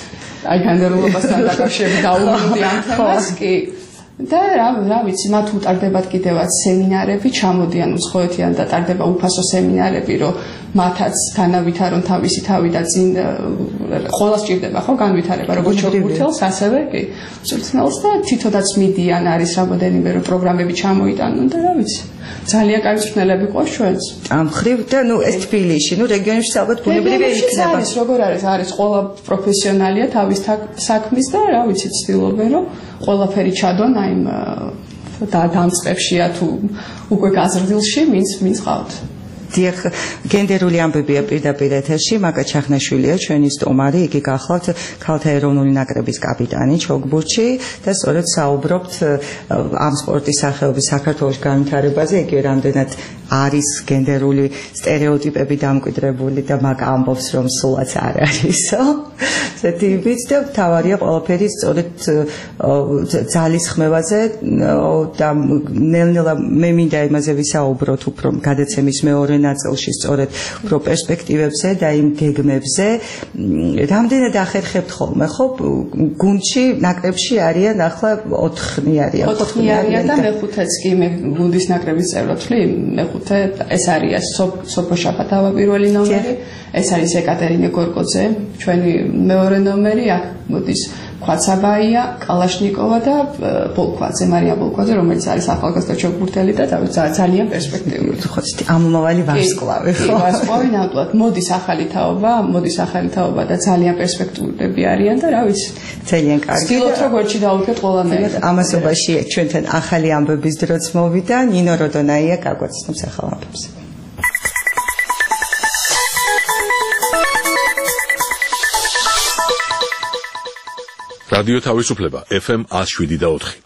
აი განდერულობასთან დაკავშირებით დაუბრუნდი ამ თემას კი და რა ვიცი მათ უტარდებათ კიდევაც სემინარები ჩამოდიან უცხოეთიდან და ტარდება უფასო სემინარები რომ მათაც განავითარონ თავისი თავი და წინ ყოველას ჭირდება ხო განვითარება როგორც ჩოგბურთელს ასევე კი მწვრთნელს და თვითონაც მიდიან არის რამოდენიმე რომ პროგრამები ჩამოიტანონ და რა ვიცი ძალიან კარგი მწვრთნელები ყავს ჩვენს ამ ხრივ და ნუ ეს თბილისში ნუ რეგიონებში ალბათ ბუნებრივია იქნება არის როგორ არის ყველა პროფესიონალია თავის საქმის და რა ვიცი ცდილობენ რომ ყველაფერი ჩადონ აი და დამწყებშია თუ უკვე გაზრდილში ვინც ყავთ დიახ, გენდერული ამბებია პირდაპირ ეთერში. მაკა ჩახნაშვილია ჩვენი სტუმარი, იგი გახლავთ ქალთა ეროვნული ნაკრების კაპიტანი ჩოგბურთში და სწორედ საუბრობთ ამ სპორტის სახეობის საქართველოს განვითარებაზე, იგივე რამდენად არის გენდერული სტერეოტიპები დამკვიდრებული და მაკა ამბობს, რომ სულაც არ არისო. ზეთივით და თავარია ყველაფერი სწორედ ძალისხმევაზე და ნელ-ნელა მე მინდა იმაზე ვისაუბროთ უფრო გადაცემის მეორე ნაწილში სწორედ უფრო პერსპექტივებზე და იმ გეგმებზე. რამდენად ახერხებთ ხოლმე, ხო? გუნდში, ნაკრებში არიან ახლა 4 არიან. 4 არიან და მეხუთეც კი მე გუნდის ნაკრების წევრად ვთვლი, მეხუთე ეს არის სოფო შაფათავა პირველი ნომერი, ეს არის ეკატერინე გორკოძე, ჩვენი მეორე ნომერი, აქ მოდის ქვაცაბაია, კალაშნიკოვა და ბოლქვაძე, მარია ბოლქვაძე, რომელიც არის ახალგაზრდა ჩოგბურთელი და ძალიან პერსპექტიული. ხო, ამომავალი ვარსკვლავი, ხო? ვარსკვლავი ნამდვილად მოდის ახალი თაობა და ძალიან პერსპექტიულები არიან და რა ვიცი. ძალიან კარგი. ვცდილობთ როგორ დავუდგეთ ყველანაირად. ამასობაში ჩვენთან ახალი ამბების დროც მოვიდა, ნინო როდონაია გაგვაცნობს ახალ ამბებს. რადიო თავისუფლება FM 107.4.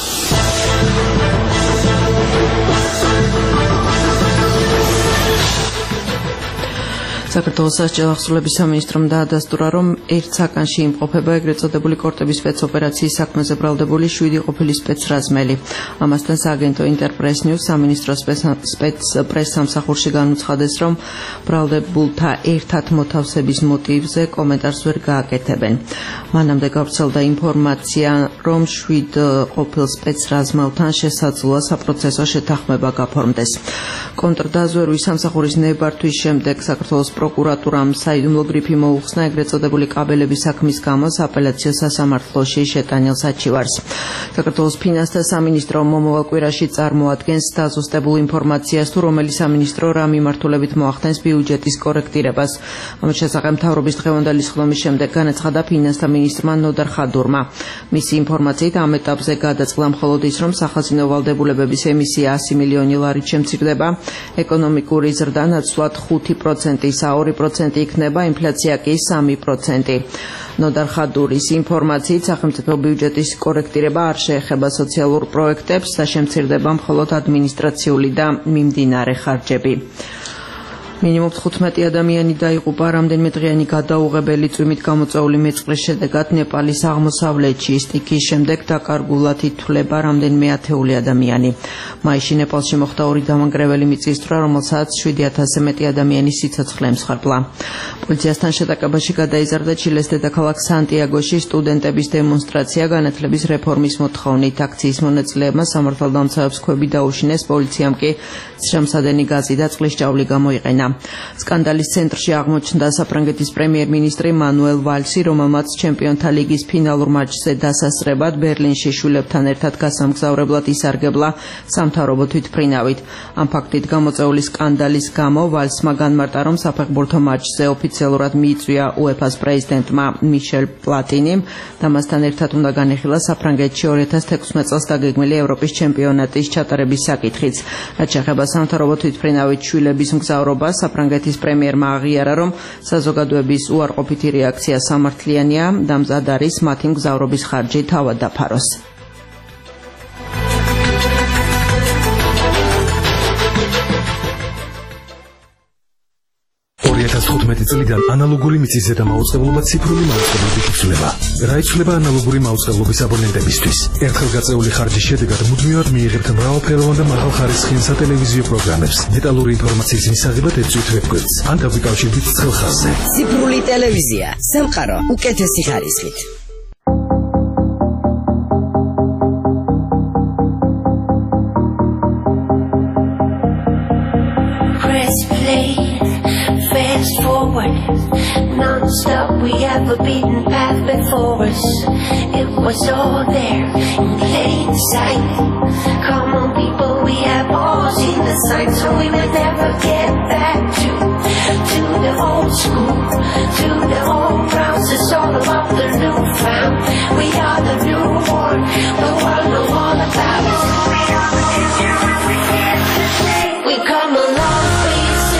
საქართველოს სასჯელ ახსოვების სამინისტრომ დაადასტურა, რომ ერთ საკანში იმყოფება ეგრეთ წოდებული კორტების სპეცოპერაციის საქმეზე ბრალდებული 7 ყოფილი სპეცრაზმელი. ამასთან სააგენტო ინტერპრეს ნიუს სამინისტროს სპეცპრესსამსახურში განუცხადეს, რომ ბრალდებულთა ერთად მოთავსების მოტივზე კომენტარს ვერ გააკეთებენ. მანამდე გავრცელდა ინფორმაცია, რომ 7 ყოფილ სპეცრაზმელთან შესაძლოა საპროცესო შეთანხმება გაფორმდეს. კონტრდაზვერვის სამსახურის ნებართვის შემდეგ საქართველოს პროკურატურამ საიდუმლო გრიფი მოუხსნა ეგრეთ წოდებული კაბელების საქმის გამო სააპელაციო სასამართლოში შეტანილ საჩივარს. საქართველოს ფინანსთა სამინისტრო მომავალ კვირაში წარმოადგენს დაზუსტებულ ინფორმაციას, თუ რომელი სამინისტრო რა მიმართულებით მოახდენს ბიუჯეტის კორექტირებას. ამ შესახებ მთავრობის დღევანდელი სხდომის შემდეგ განაცხადა ფინანსთა მინისტრმა ნოდარ ხადურმა. მისი ინფორმაციით ამ ეტაპზე გადაწყდა მხოლოდ ის, რომ სახაზინო ვალდებულებების ემისია 100 მილიონი ლარით შემცირდება, ეკონომიკური ზრდა ნაცვლად 5%-ისა 2% იქნება, ინფლაცია კი 3%. ნოდარ ხადურის ინფორმაციით სახელმწიფო ბიუჯეტის კორექტირება არ შეეხება სოციალურ პროექტებს და შემცირდება მხოლოდ ადმინისტრაციული და მიმდინარე ხარჯები. მინიმუმ 15 ადამიანი დაიღუპა რამდენიმე დღიანი გადაუღებელი წვიმით გამოწვეული მეწყრის შედეგად ნეპალის აღმოსავლეთში. სტიქის შემდეგ დაკარგულად ითვლება რამდენიმე ათეული ადამიანი. მაისში ნეპალში მოხდა 2 დამანგრეველი მიწისძვრა, რომელსაც 7000-ზე მეტი ადამიანი სიცოცხლე ემსხვერპლა. პოლიციასთან შეტაკებაში გადაიზარდა ჩილეს დედაქალაქ სანტიაგოში სტუდენტების დემონსტრაცია განათლების რეფორმის მოთხოვნით. აქციის მონაწილეებმა სამართალდამცავებს ქვები დაუშინეს, პოლიციამ კი შემსადენი გაზი და წყლის ჭავლი გამოიყენა. სკანდალის ცენტრში აღმოჩნდა საფრანგეთის პრემიერ-მინისტრი მანუელ ვალსი, რომელმაც ჩემპიონთა ლიგის ფინალურ მატჩზე დასასრებად ბერლინში შვილებთან ერთად გასამგზავრებლად ისარგებლა სამთავრობო თვითმფრინავით. ამ ფაქტით გამოწვეული სკანდალის გამო ვალსმა განმარტა, რომ საფეხბურთო მატჩზე ოფიციალურად მიიწვია UEFA-ს პრეზიდენტმა მიშელ პლატინიმ და მასთან ერთად უნდა განეხილა საფრანგეთში 2016 წელს დაგეგმილი ევროპის ჩემპიონატის ჩატარების საკითხიც. რაც შეეხება სამთავრობო თვითმფრინავით შვილების მგზავრობას, საფრანგეთის პრემიერმა აღიარა, რომ საზოგადოების უარყოფითი რეაქცია სამართლიანია და მზად არის მათი მგზავრობის ხარჯი თავად დაფაროს. 2015 წლიდან ანალოგური მიწისზედა მაუწყებლობა ციფრული მაუწყებლობით იცვლება. რა იცვლება ანალოგური მაუწყებლობის აბონენტებისთვის? ერთხელ გაწეული ხარჯის შედეგად მუდმივად მიიღებთ მრავალფეროვან და მაღალხარისხიან სატელევიზიო პროგრამებს. დეტალური ინფორმაციის მისაღებად ეწვით ვებგვერდს ან დაგვიკავშირდით ცხელ ხაზზე. ციფრული ტელევიზია, სამყარო უკეთესი ხარისხით. Non-stop, we have a beaten path before us. It was all there in plain sight. Come on people, we have all seen the signs, so we will never get back to the old school, to the old grounds. It's all about the new found. We are the newborn, the world know all about us. We are the future, we come a long way.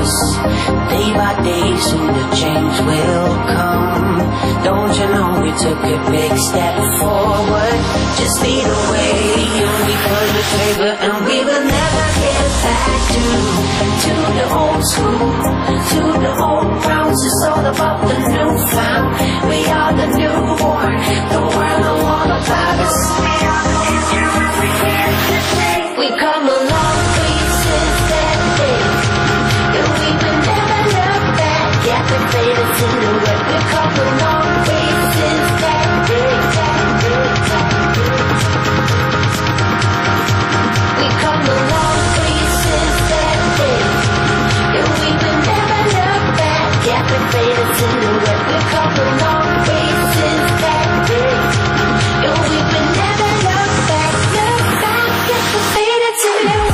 us. Day by day, soon the change will come. Don't you know we took a big step forward? Just lead the way, and we pull the trigger, and we will never get back to the old school, to the old grounds. It's all about the newfound. We are the newborn, the world will all about us. We are the future, we here today. We come a long way since that day, and we will never look back. Captivated in the way. We come a long way since that day, We come a long way since that day, and we will never look back. Captivated in the way. We come a long way since that day, and we will never look back. Captivated in the way.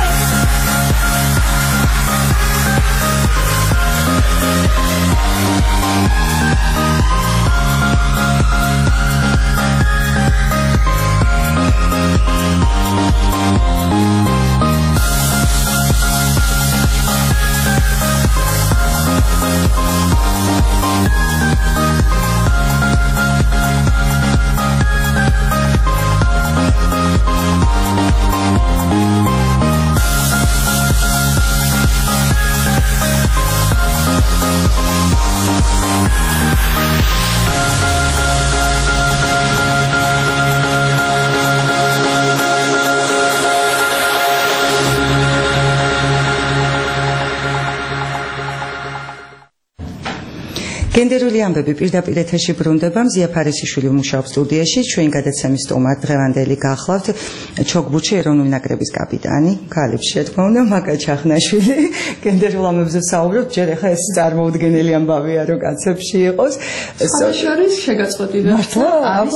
გენდერული ამბები პირდაპირ ეთერში ბრუნდება. მზია ფარისიშვილი მუშაობს სტუდიაში. ჩვენ გადაცემის სტუმარ დღევანდელი გახლავთ ჩოგბურთში ეროვნული ნაკრების კაპიტანი, ქალებში რა თქმა უნდა, მაკა ჩახნაშვილი. გენდერულ ამბებზე საუბრობთ, ჯერ ახლა ეს წარმოუდგენელი ამბავია, რომ კაცებში იყოს. შორის შეგაწყვეტილი არის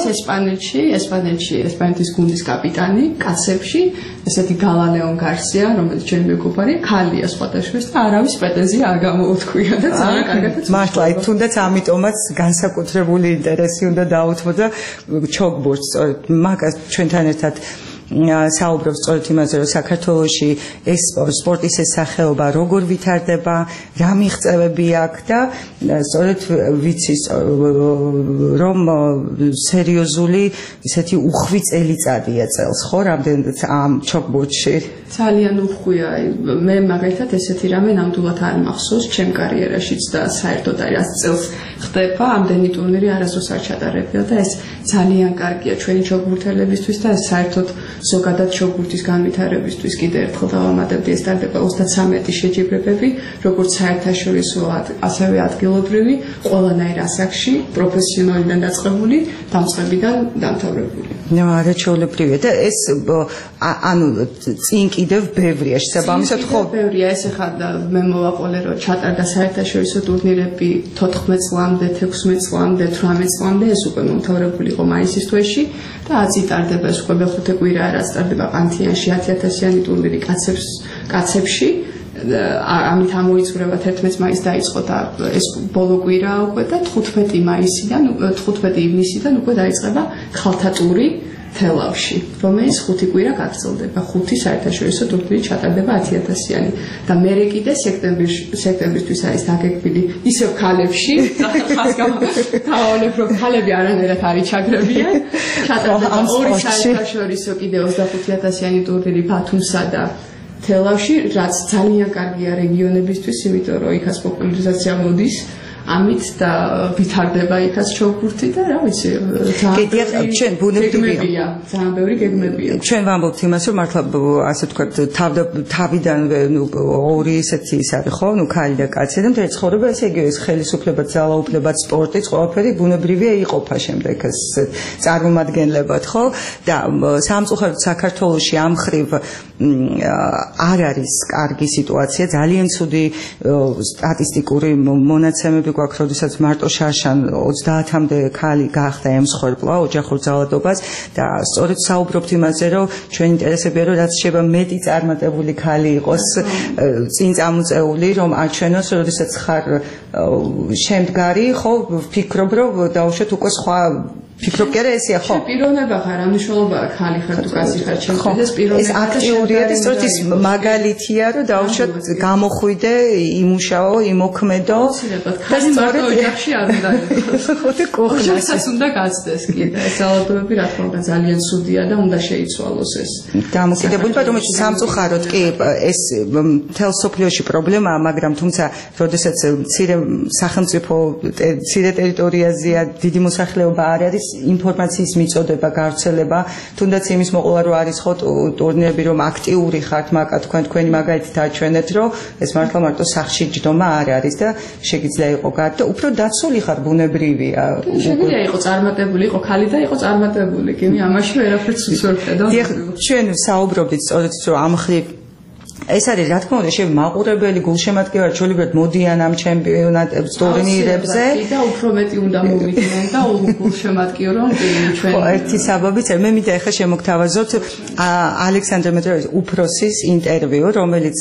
ესპანეთის გუნდის კაპიტანი კაცებში, ესეთი გალალეონ გარსია, რომელიც ჩემი მეგობარი, ქალია სხვადასხვის და არავის პრეტენზია არ გამოუთქვია და ძალიან კარგად. მართლა თუნდაც ამიტომაც განსაკუთრებული ინტერესი უნდა დაუთმო და ჩოგბურთს მაგას ჩვენთან ერთად საუბრობს სწორედ იმაზე, რომ საქართველოში ეს სპორტის ეს სახეობა როგორ ვითარდება, რა მიღწევები აქვს და სწორედ ვიცის რომ სერიოზული ისეთი უხვი წელიწადია წელს, ხო, რამდენიც ამ ჩოგბურთში. ძალიან უხვია. მე მაგალითად ესეთი რამე ნამდვილად არ მახსოვს ჩემ კარიერაშიც და საერთოდ აი რაც წელს ხდება, ამდენი ტურნირი არასდროს არ ჩატარებია და ეს ძალიან კარგია ჩვენი ჩოგბურთელებისთვის და ეს საერთოდ ზოგადად ჩოგბურთის განვითარებისთვის კიდევ ერთხელ დავამატებდი, ეს ტარდება 33 შეჯიბრებები, როგორც საერთაშორისო, ასევე ადგილობრივი, ყველანაირ ასაკში, პროფესიონალიდან დაწყებული, დამწყებიდან დამთავრებული. არა ჩაოლებრივია და ეს ანუ წინ კიდევ ბევრია შესაბამისად ხო ბევრია ეს ახლა მე მოვაყოლე რომ ჩატარდა საერთაშორისო ტურნირები 14 წლამდე, 16 წლამდე, 18 წლამდე ეს უკვე მომთავრებული იყო მაისის თვეში და აწიტარდება ეს უკვე მეხუთე კვირა რაც ტარდება პანთიანში 10000-იანი ტურნირი კაცებში ამით ამოიწურება 11 მაისს დაიწყო და ეს ბოლო კვირაა უკვე და 15 მაისიდან 15 ივნისიდან უკვე დაიწყება ხალთა ტური თელავში, რომელიც 5 კვირა გაგრძელდება. 5 საერთაშორისო ტურნირი ჩატარდება 10000-იანი და მერე კიდე სექტემბრისთვის არის დაგეგმილი ისევ ქალებში. ხას გამოვავალებ რომ ქალები არანაირად არ იჩაგრებიან. ჩატარდება ორი საერთაშორისო კიდე 25000-იანი ტურნირი ბათუმსა და თელავში, რაც ძალიან კარგია რეგიონებისთვის, იმიტომ რომ იქაც პოპულარიზაცია მოდის. ამით და ვითარდება იქაც ჩოგბურთი და რა ვიცი ჩვენ ბუნებრივია ძალიან ბევრი გეგმებია ჩვენ ვამბობთ იმას რომ მართლა ასე ვთქვათ თავიდანვე ორი ესეთი ის არის ხო ნუ ქალი და კაცი და მთელი ცხოვრება ესე იგივე ეს ხელისუფლება ძალაუფლება სპორტიც ყველაფერი ბუნებრივია იყოფა შემდეგ ეს წარმომადგენლებად ხო და სამწუხაროდ საქართველოში ამ ხრივ არ არის კარგი სიტუაცია ძალიან ცუდი სტატისტიკური მონაცემები გვაქვს, როდესაც მარტო შარშან 30-მდე ქალი გაახდა ემსხვერპლა ოჯახურ ძალადობას და სწორედ საუბრობთ იმაზე, რომ ჩვენ ინტერესებია, რომ რაც შეიძლება მეტი წარმატებული ქალი იყოს წინ წამოწეული, რომ აჩვენოს, როდესაც ხარ შემდგარი, ხო, ვფიქრობ, რომ დაუშვათ უკვე სხვა ფიქრობ კი არა ესეა ხო? პიროვნება ხარ, ამ მნიშვნელობაა ხალი ხარ თუ კაცი ხარ, ჩემთვის ეს პიროვნება. ეს აქტიურია და სწორედ ის მაგალითია, რომ დაუშვათ გამოხვიდე, იმუშაო, იმოქმედო და სწორედ ოჯახში არ უნდა იყოს. ოჯახსაც უნდა გაცდეს კიდე. ეს ძალადობები რა თქმა უნდა ძალიან ცუდია და უნდა შეიცვალოს ეს. დამოკიდებულება რომელიც სამწუხაროდ კი ეს მთელ სოფლიოში პრობლემაა, მაგრამ თუმცა როდესაც მცირე სახელმწიფო მცირე ტერიტორიაზეა დიდი მოსახლეობა არ არის ინფორმაციის მიწოდება, გავრცელება, თუნდაც იმის მოყოლა რო არის ხო ტურნირები რომ აქტიური ხართ, მაგა თქვენი მაგალითით აჩვენეთ, რომ ეს მართლა სახში ჯდომა არ არის და შეგიძლია იყო გარდა და უფრო დაცული ხარ ბუნებრივია. შეგიძლია იყო წარმატებული, იყო ხალი და იყო წარმატებული, კი ამაში ვერაფერს ვერ ხედავ. ჩვენ საუბრობდით სწორედ რომ ამ ხრივ ეს არის რა თქმა უნდა მაყურებელი გულშემატკივარი ჩვეულებრივად მოდიან ამ ჩემპიონატებს ტურნირებზე და უფრო მეტი უნდა მოვიდნენ და გულშემატკივრო ჩვენ ერთი საბაბიც მე მინდა ახლა შემოგთავაზოთ ალექსანდრე მეტროველის უფროსის ინტერვიუ რომელიც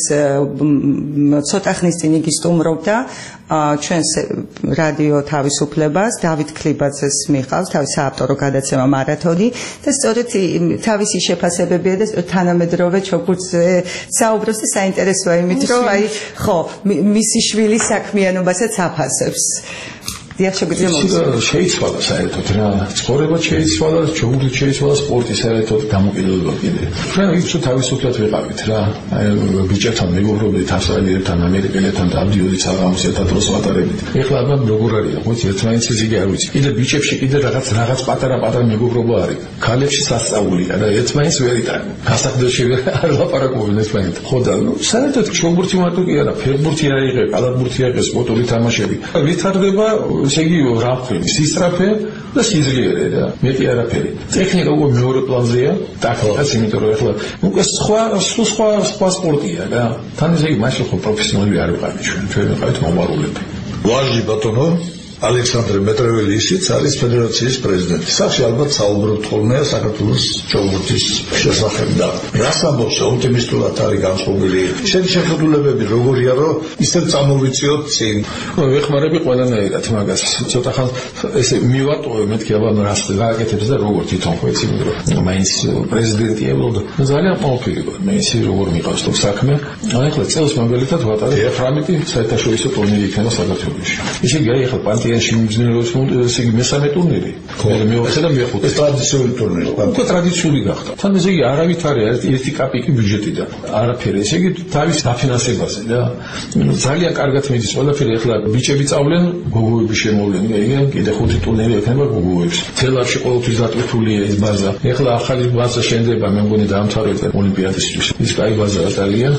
ცოტა ხნის წინ იგი სტუმრობდა ჩვენს რადიო თავისუფლებას დავით ქლიბაძეს მიყავს თავის საავტორო გადაცემა მარათონი და სწორედ თავისი შეფასებებია და თანამედროვე ჩოგბურთზე საუბრობს და საინტერესოა იმით რომ აი ხო მისი შვილის საქმიანობასაც აფასებს დიახ შეიცვალა საერთოდ რა ცხოვრება შეიცვალა ჩოგბურთი შეიცვალა სპორტი საერთოდ დამოკიდებულება კიდე ჩვენ ვიცი თავისუფლად ვიყავით რა ბიჭებთან მეგობრობით ავსტრალიელებთან ამერიკელებთან დავდიოდით საღამოსეთა დროს ვატარებით ეხლა აბა როგორ არის ხო ერთმანეთის იგივე არ ვიცი კიდე ბიჭებში კიდე რაღაც პატარა მეგობრობა არის ქალებში სასწაულია და ერთმანეთს ვერ იტანენ გასახდელში არ ლაპარაკობენ ერთმანეთთან ხო და საერთოდ ჩოგბურთი მარტო კი არა ფეხბურთი არ იღე კალათბურთი არ იღე სპორტული თამაშები ვითარდება ესე იგი რა ვქენი სისტრაფე და სიძლიერე და მეტი არაფერი ტექნიკა უკვე მეორე პლანზეა ტაქტიკაც იმიტომ რომ ეხლა უკვე სხვა სპორტია რა თან ესე იგი მაშინ ხო პროფესიონალი არ ვიყავით ჩვენ ვიყავით მომარულები ვაჟი ბატონო ალექსანდრე მეტრეველი ისიც არის ფედერაციის პრეზიდენტი. სახში ალბათ საუბრობთ ხოლმე საქართველოს ჩოგბურთის შესახებ და რას ამბობს ოპტიმისტურად არის განწყობილი. შენი შეხედულებები როგორია რომ ისევ წამოვიწიოთ წინ. ვეხმარები ყველანაირად მაგას. ცოტა ხან ესე მივატოვე მეთქი აბა რას გააკეთებს და როგორ თვითონ ხო იცი რომ მაინც პრეზიდენტია და ძალიან ყოფილი ვარ. მე ისე როგორ მიყავს თო საქმე. აი ახლა წელს მაგალითად ვატარებ 19 საერთაშორისო ტურნირი იქნება საქართველოში. ისე გაი ახლა პარტია შემიძლია მესამე ტურნირი. მე მეხუთე ტრადიციული ტურნირი. უკვე ტრადიციული გახდა. თან ესე იგი არავით არის ერთი კაპიკი ბიუჯეტიდან. არაფერი. ესე იგი თავის დაფინანსებაზე და ძალიან კარგად მიდის ყველაფერი. ახლა ბიჭები წავლენ, გოგოები შემოვლენ. კიდე 5 ტურნირი ექნება გოგოებს. თელავში ყოველთვის დატვირთულია ეს ბაზა. ახლა ახალი ბაზა შენდება, მე მგონი დაამთავრებდა ოლიმპიადისთვის. ის კაი ბაზაა ძალიან.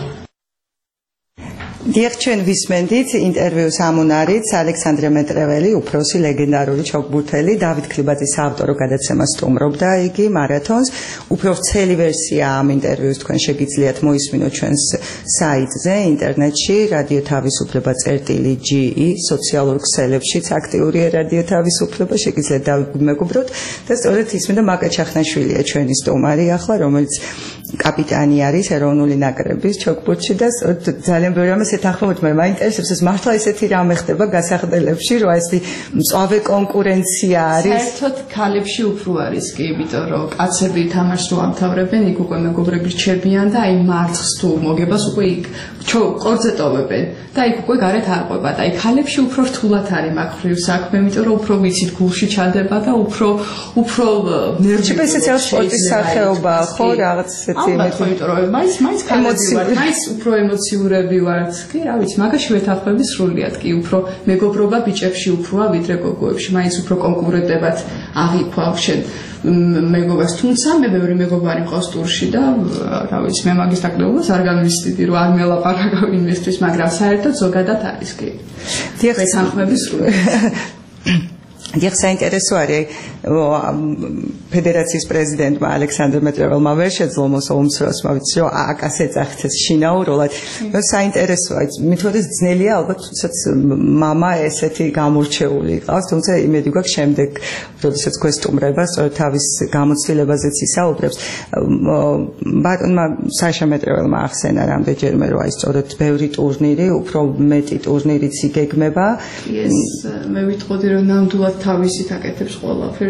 დიახ ჩვენ ვისმენდით ინტერვიუს ამუნარიც ალექსანდრე მეტრეველი უფროსი ლეგენდარული ჩოგბურთელი დავით ქლიბაძის საავტორო გადაცემას სტუმრობდა იგი მარათონს უფრო ვრცელი ვერსია ამ ინტერვიუს თქვენ შეგიძლიათ მოისმინოთ ჩვენს საიტზე ინტერნეტში რადიო თავისუფლება წერტილი.ge სოციალურ ქსელებშიც აქტიურია რადიო თავისუფლება შეგიძლიათ დავიმეგობროთ და სწორედ ისმინდა მაკა ჩახნაშვილია ჩვენი სტუმარი ახლა რომელიც კაპიტანი არის ეროვნული ნაკრების ჩოგბურთში და ძალიან ბევრი ამას ეთანხმებით მე მაინტერესებს ეს მართლა ესეთი რამე ხდება გასახდელებში რომ ეს მწვავე კონკურენცია არის საერთოდ ქალებში უფრო არის კი იმიტომ რომ კაცები თამაშს რო ამთავრებენ იქ უკვე მეგობრები რჩებიან და აი მარცხს თუ მოგებას უკვე იქ ყორზე ტოვებენ და იქ უკვე გარეთ არ ყვება და აი ქალებში უფრო რთულად არის მაგ ხრივ საქმე იმიტომ რომ უფრო ვიცით გულში ჩადება და უფრო ნერვები ესეც არის სპორტის სახეობა ხო რაღაც ესეთი იმიტომ რომ მაინც ქალები ვართ მაინც უფრო ემოციურები ვართ კი რა ვიცი მაგაში ვეთანხმები სრულიად კი უფრო მეგობრობა ბიჭებში უფროა ვიდრე გოგოებში მაინც უფრო კონკურენტებად აღიქვა შენ მეგობარს თუმცა მე ბევრი მეგობარი მყავს ტურში და რა ვიცი მე მაგის დაკლებულებას არ განვისტიდი რომ არ მელაპარაკავ იმისთვის მაგრამ საერთოდ ზოგადად არის კი დიახ ვეთანხმები სრულიად დიახ საინტერესო არის ფედერაციის პრეზიდენტმა ალექსანდრე მეტრეველმა ვერ შეძლო მოსაუმცროსმა ვიცი რომ აკას ეძახეს შინაურულად საინტერესოა მithოდეს ძნელია ალბათ თუნდაც მამა ესეთი გამორჩეული ყავს თუმცა იმედი გვაქვს შემდეგ როდესაც გვესტუმრება სწორედ თავის გამოცდილებაზეც ისაუბრებს ბატონმა საშა მეტრეველმა ახსენა რამდენჯერმე რომ აი სწორედ ბევრი ტურნირი უფრო მეტი ტურნირიც იგეგმება ეს მე ვიტყოდი რომ ნამდვილად თავისით აკეთებს ყველაფერს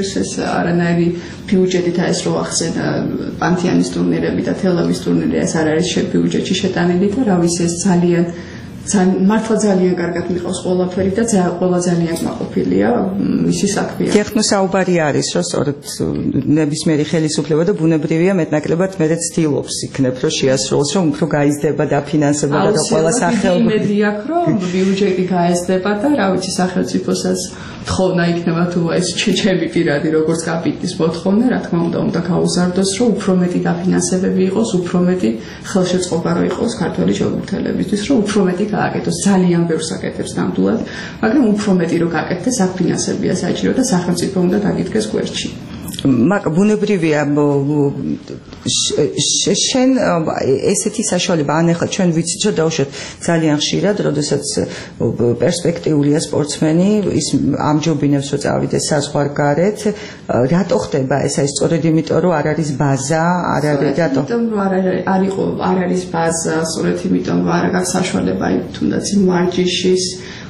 არის ეს არანაირი ბიუჯეტით ეს რო ახსენა პანთიანის ტურნირები და თელავის ტურნირი ეს არ არის ბიუჯეტში შეტანილი და რა ვიცი ეს ძალიან მართლა ძალიან კარგად მიყავს ყველაფერი და ყველა ძალიან კმაყოფილია მისი საქმეა. ეხლა საუბარი არის რომ სწორედ ნებისმიერი ხელისუფლება და ბუნებრივია მეტნაკლებად მეც ცდილობს იქნებ რომ შეასრულოს რომ უფრო გაიზრდება და ფინანსება და ყველა სახელმწიფო იმედი აქვს რომ ბიუჯეტი გაიზრდება და რა ვიცი სახელმწიფოსაც თხოვნა იქნება თუ ეს ჩემი პირადი როგორც კაპიტნის მოთხოვნა რა თქმა უნდა გაუზარდოს რომ უფრო მეტი დაფინანსებები იყოს უფრო მეტი ხელშეწყობა რო იყოს ქართველი ჯგუფთელებისთვის რომ უფრო მეტი გააკეთოს ძალიან ბევრ საკეთებს ნამდვილად მაგრამ უფრო მეტი რო გააკეთდეს აქ ფინანსებია საჭირო და სახელმწიფო უნდა დაგიდგეს გვერდში მაგ ბუნებრივია შენ ესეთი საშუალება ან ახლა ჩვენ ვიცით რომ დავუშვათ ძალიან ხშირად როდესაც პერსპექტიულია სპორტსმენი ის ამჯობინებს რომ წავიდეს საზღვარგარეთ რატო ხდება ეს აი სწორედ იმიტომ რომ არ არის ბაზა არ არის რატო არ არის ბაზა სწორედ იმიტომ რომ არ აქვს საშუალება თუნდაც იმ ვარჯიშის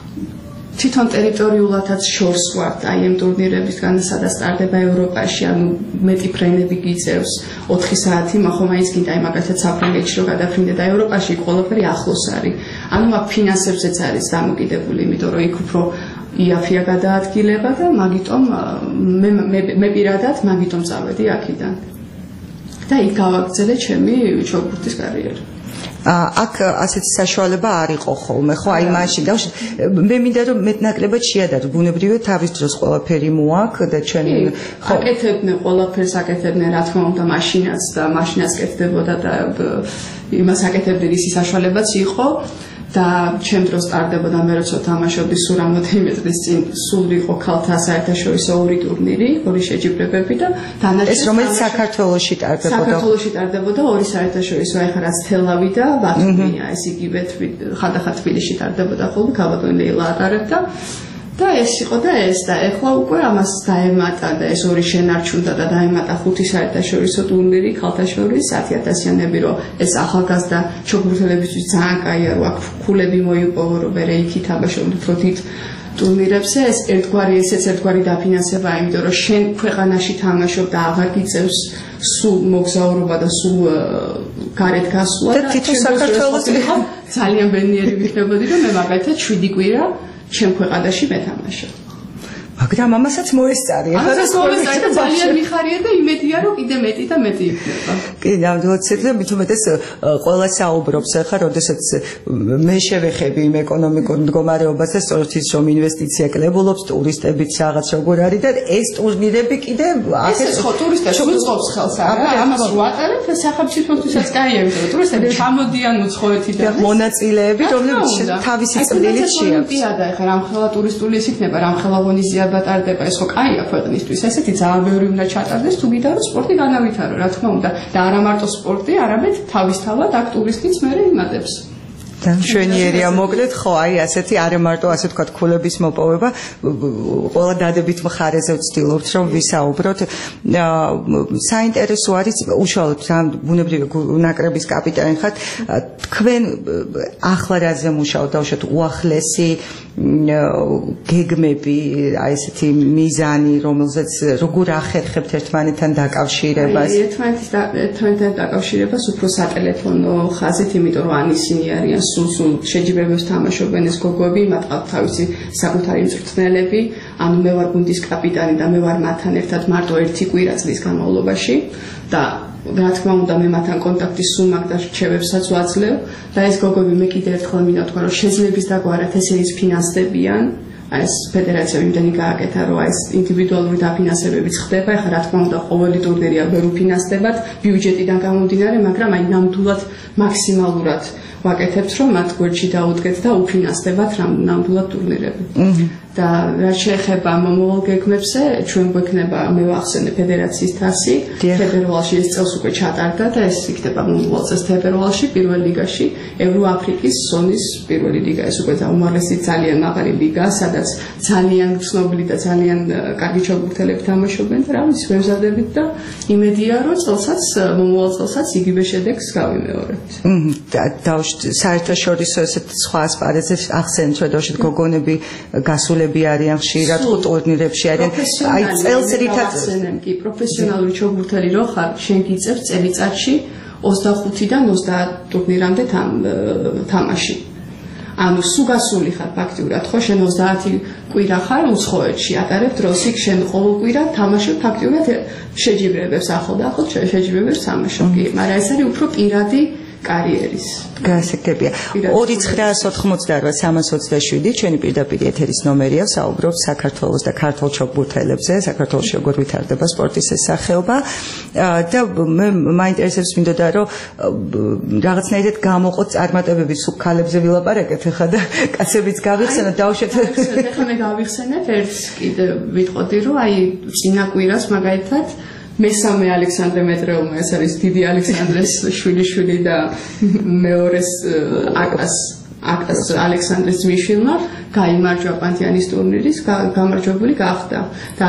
თვითონ ტერიტორიულადაც შორს ვართ აი ამ ტურნირებისგან სადაც სტარტდება ევროპაში ანუ მეტი ფრენები გიწევს 4 საათი მაგრამ მაინც კიდე აი მაგალითად საფრანგეთში რო გადაფრინდე და ევროპაში ყველაფერი ახლოს არის ანუ აქ ფინანსებზეც არის დამოკიდებული იმიტომ რომ იქ უფრო იაფია გადაადგილება და მაგიტომ მე პირადად მაგიტომ წავედი აქედან და იქ გავაგრძელე ჩემი ჩოგბურთის კარიერა აქ ასეთი საშუალება არ იყო ხოლმე ხო აი მაშინ მე მინდა რომ მეტნაკლებად შეადაროს ბუნებრივია თავის დროს ყველაფერი მოაქვს და ჩვენ ხო აკეთებდნენ ყველაფერს აკეთებდნენ რა თქმა უნდა მაშინაც კეთდებოდა და იმას აკეთებდნენ ისი საშუალებაც იყო და ჩემ დროს სტარდებოდა მე როცა თამაშობდი სულ რამოდენიმე დღის წინ სულ იყო ქალთა საერთაშორისო ორი ტურნირი ორი შეჯიბრებები და დანარჩენი ეს რომელიც საქართველოში ტარდებოდა ორი საერთაშორისო აი ხა რაც თელავი და ბათუმია ეს იგივე ხანდახან თბილისში ტარდებოდა ხოლმე ქალბატონი ლეილა ატარებდა და ეს იყო და ეს და ეხლა უკვე ამას დაემატა და ეს ორი შენარჩუნდა და დაემატა 5 საერთაშორისო ტურნირი ქალთა შორის 10000-იანები რომ ეს ახალგაზრდა ჩოგბურთელებისთვის ძალიან კაია რომ აქ ქულები მოიპოვო რომ მე იქი თამაშობდი უფრო დიდ ტურნირებზე ეს ერთგვარი დაფინანსებაა იმიტომ რომ შენ ქვეყანაში თამაშობ და აღარ გიწევს სულ მოგზაურობა და სულ გარეთ გასვლა და თვითონ საქართველოს ძალიან ბედნიერი ვიქნებოდი რომ მე მაგალითად 7 კვირა ჩემ ქვეყანაში მეთამაშე. მაგრამ ამასაც მოესწარი. ამასაც მოესწარი და ძალიან მიხარია და იმედია რომ კიდე მეტი და მეტი იქნება. კი, ნამდვილად ცეთლე მithumetes ყველა საუბრობს ახლა, როდესაც მე შევეხები იმ ეკონომიკურ მდგომარეობას და სწორედ ის რომ ინვესტიცია კლებულობს, ტურისტებიც რაღაც როგორ არის და ეს ტურნირები კიდე ეს ხო ტურისტებს უწყობს ხელს არა? ამას რო ატარებ სახელმწიფოთვისაც კაია, იმიტომ რომ ტურისტები ჩამოდიან უცხოეთიდან და მონაწილეები, რომლებიც თავისი წვლილი შეაქვს. ახლა რამხელა ტურისტული ის იქნება, რამხელა ღონისძიება ბატარდება ეს ხო კაია ქვეყნისთვის ესეთი ძალიან ბევრი უნდა ჩატარდეს თუ გინდა რომ სპორტი განავითარო რა თქმა უნდა და არა მარტო სპორტი არამედ თავისთავად აქ ტურისტიც მე იმატებს და მშვენიერია მოკლედ ხო აი ასეთი არა მარტო ასე თქვა ქულების მოპოვება ყველა დადებით მხარეზე ვცდილობთ რომ ვისაუბროთ საინტერესო არის უშუალოდ ბუნებრივი ნაკრების კაპიტანი ხართ თქვენ ახლა რაზე მუშაობთ დავუშვათ უახლესი გეგმები აი ესეთი მიზანი რომელზეც როგორ ახერხებთ ერთმანეთთან დაკავშირებას ერთმანეთთან დაკავშირებას უფრო სატელეფონო ხაზით იმიტომ რომ ან ისინი არიან სულ შეჯიბრებებს თამაშობენ ეს გოგოები მათ ყავთ თავისი საკუთარი მწვრთნელები ანუ მე ვარ გუნდის კაპიტანი და მე ვარ მათთან ერთად მარტო 1 კვირა წლის განმავლობაში და რა თქმა უნდა მე მათთან კონტაქტის სულ მაგ და რჩევებსაც ვაძლევ და ეს გოგოები მე კიდევ ერთხელ მინდა თქვა რომ შეძლებს დაგვარათ ესეც ფინანსდებიან ეს ფედერაცია იმდენი გააკეთა რომ ეს ინდივიდუალური დაფინანსებებიც ხდება ეხლა რა თქმა უნდა ყოველი ტურნირია ვერ უფინანსდებათ ბიუჯეტიდან გამომდინარე მაგრამ აი ნამდვილად მაქსიმალურად ვაკეთებთ რომ მათ გვერდში დაუდგეთ და უფინანსდებათ ნამდვილად ტურნირები და რაც შეეხება მომავალ გეგმებზე ჩვენ გვექნება მე ვახსენე ფედერაციის თასი ფედერალში ეს წელს უკვე ჩატარდა და ეს იქნება მომავალ წელს ფედერალში პირველ ლიგაში ევროაფრიკის ზონის პირველი ლიგა ეს უკვე უმაღლესი ძალიან მაღალი ლიგა სადაც ძალიან ცნობილი და ძალიან კარგი ჩოგბურთელები თამაშობენ და რა ვიცი ვემზადებით და იმედია რომ წელსაც მომავალ წელსაც იგივე შედეგს გავიმეორებთ საერთაშორისო ესეთ სხვა ასპარეზზე ახსენეთ, რომ დაუშვათ გოგონები გასულები არიან ხშირად ტურნირებში არიან. აი წელს რითაც კი პროფესიონალური ჩოგბურთელი რო ხარ, შენ გიწევს წელიწადში 25-დან 30 ტურნირამდე თამაში. ანუ სუგასული ხარ ფაქტიურად, ხო, შენ 30 კვირა ხარ უცხოეთში, ატარებ დროს იქ შენ ყოველ კვირა თამაშობ ფაქტიურად შეჯიბრებებს ახლდა შეჯიბრებებს თამაშობ კი, მაგრამ ეს არის უფრო პირადი კარიერის გასაგებია 2988-327 ჩვენი პირდაპირ ეთერის ნომერია საუბრობთ საქართველოს და ქართულ ჩოგბურთელებზე საქართველოში როგორ ვითარდება სპორტის ეს სახეობა და მე მაინტერესებს მინდოდა რომ რაღაცნაირად გამოყოთ წარმატებები სულ ქალებზე ვილაპარაკეთ ახლა და კაცებიც გავიხსენოთ დავუშვათ ახლა მე გავიხსენებ ერთს კიდე ვიტყოდი რომ აი წინა კვირას მაგალითად მესამე ალექსანდრე მეტრეულმა ეს არის დიდი ალექსანდრეს შვილიშვილი და მეორეს აკას ალექსანდრეს ძმისშვილმა გაიმარჯვა პანთეონის ტურნირის გამარჯვებული გახდა და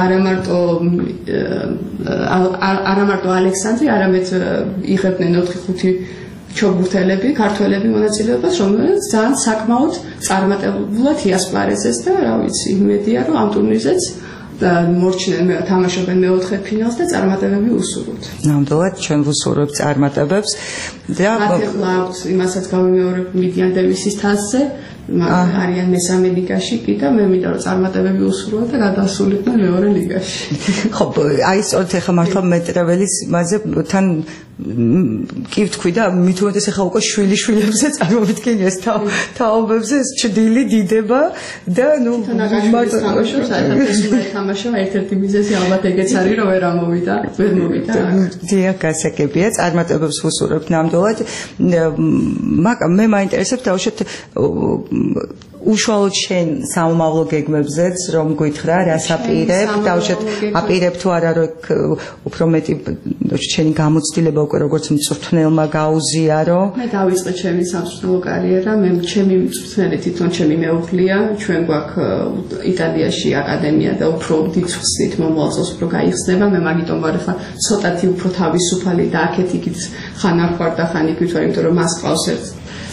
არა მარტო ალექსანდრე არამედ იღებდნენ 4-5 ჩოგბურთელები ქართველები მონაწილეობას რომელთაც ძალიან საკმაოდ წარმატებულად იასპარეზეს და რა ვიცი იმედია რომ ამ ტურნირზეც მორჩნენ თამაშობენ მეოთხე ფინალს და წარმატებები უსურვოთ. ნამდვილად ჩვენ ვუსურვებთ წარმატებებს და ახლა იმასაც გავიმეორებ მიდიან დევისის თასზე არიან მესამე ლიგაში კი და მე მინდა რომ წარმატებები უსურვოთ და გადასულიყვნენ მეორე ლიგაში. ხო, აი სწორედ ახლა მართლა მეტრეველის იმაზე თან კი ვთქვი და მით უმეტეს ახლა უკვე შვილიშვილებზე წარმოვიდგინე ეს თაობებზე ეს ჭრილი დიდება და ნუ მარტო თამაშობა ერთ-ერთი მიზეზი ალბათ ეგეც არის რომ ვერ მოვიდა. დიახ, გასაგებია, წარმატებებს ვუსურვებთ ნამდვილად. მაგრამ მე მაინტერესებს დავუშვათ უშუალოდ შენ სამომავლო გეგმებზეც რომ გითხრა რას აპირებ, დავუშვათ აპირებ თუ არა რომ უფრო მეტი შენი გამოცდილება უკვე როგორც მწვრთნელმა გაუზიარო. მე დავიწყე ჩემი სამწვრთნელო კარიერა, მე ჩემი მწვრთნელი თვითონ ჩემი მეუღლეა, ჩვენ გვაქვს იტალიაში აკადემია და უფრო დიდ ხსნით მომავალ წელს უფრო გაიხსნება, მე მაგიტომ ვარ ახლა ცოტათი უფრო თავისუფალი და აქეთ-იქით ხან არ ვარ და ხან იქით ვარ, იმიტომ რომ მას ყავს ერთ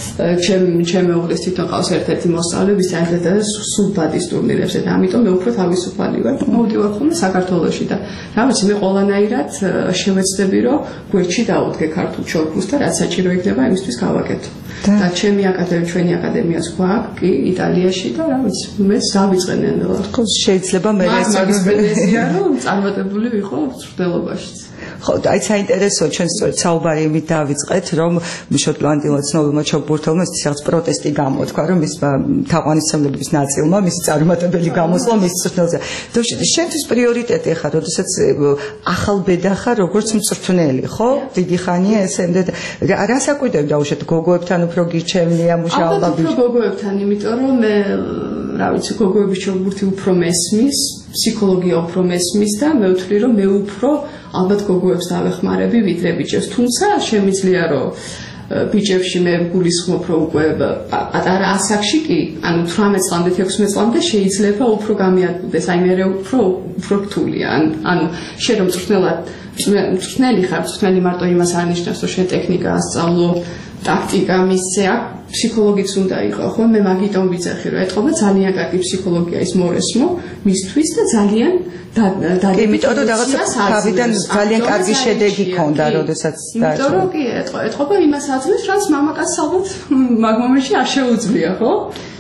ჩემი მეუღლის თვითონ ყავს ერთ-ერთი მოსწავლე საერთოდ სულბადის ტურნირებზე და ამიტომ მე უფრო თავისუფალი ვარ. მოვდივარ ხოლმე საქართველოში და რა ვიცი მე ყველანაირად შევეცდები რომ გვერდში დავუდგე ქართულ ჩოგბურთს და რაც საჭირო იქნება იმისთვის გავაკეთო. და ჩვენი აკადემიაც გვაქვს კი იტალიაში და რა ვიცი მე დავიწყე ნელ-ნელა. ხო შეიძლება მე ეს რომ წარმატებული ვიყო მწვრთნელობაშიც. ხო, აი საინტერესო ჩვენ სწორედ საუბარი იმით დავიწყეთ, რომ შოტლანდიელმა ცნობილმა ჩოგბურთელმა ის რაღაც პროტესტი გამოთქვა, რომ ის თაყვანისმცემლების ნაწილმა მისი წარუმატებელი გამოსვლა მის მწვრთნელზე. შენთვის პრიორიტეტი ახლა, როდესაც ახალ ბედა ხარ, როგორც მწვრთნელი, ხო? დიდი ხანია ესენდე რა საკვირდები დავუშვათ გოგოებთან უფრო გირჩევნია მუშაობა? უფრო გოგოებთან, იმიტომ რომ მე რა ვიცი, გოგოების ჩოგბურთი უფრო მესმის, ფსიქოლოგია უფრო მესმის და მე ვთვლი რომ მე უფრო ალბათ გოგოებს დავეხმარები ვიდრე ბიჭებს. თუმცა შემიძლია რომ ბიჭებში მე გულისხმობ რომ უკვე პატარა ასაკში კი, ანუ 18 წლამდე, 16 წლამდე შეიძლება უფრო გამიადგდეს, აი მე უფრო რთულია. ანუ შენ რომ მწვრთნელი ხარ, მწვრთნელი მარტო იმას არ ნიშნავს, რომ შენ ტექნიკა ასწავლო, ტაქტიკა მისცე, ფსიქოლოგიც უნდა იყო, ხო? მე მაგიტომ ვიცახი, რომ ეთყობა ძალიან კარგი ფსიქოლოგია ის მორესმო მისთვის და ძალიან კი, იმიტომ რომ რაღაცა თავიდან ძალიან კარგი შედეგი ქონდა, როდესაც იმიტომ რომ კი ეთყობა იმას აძლევს, რაც მამაკაცს ალბათ მაგ მომენტში არ შეუძლია, ხო?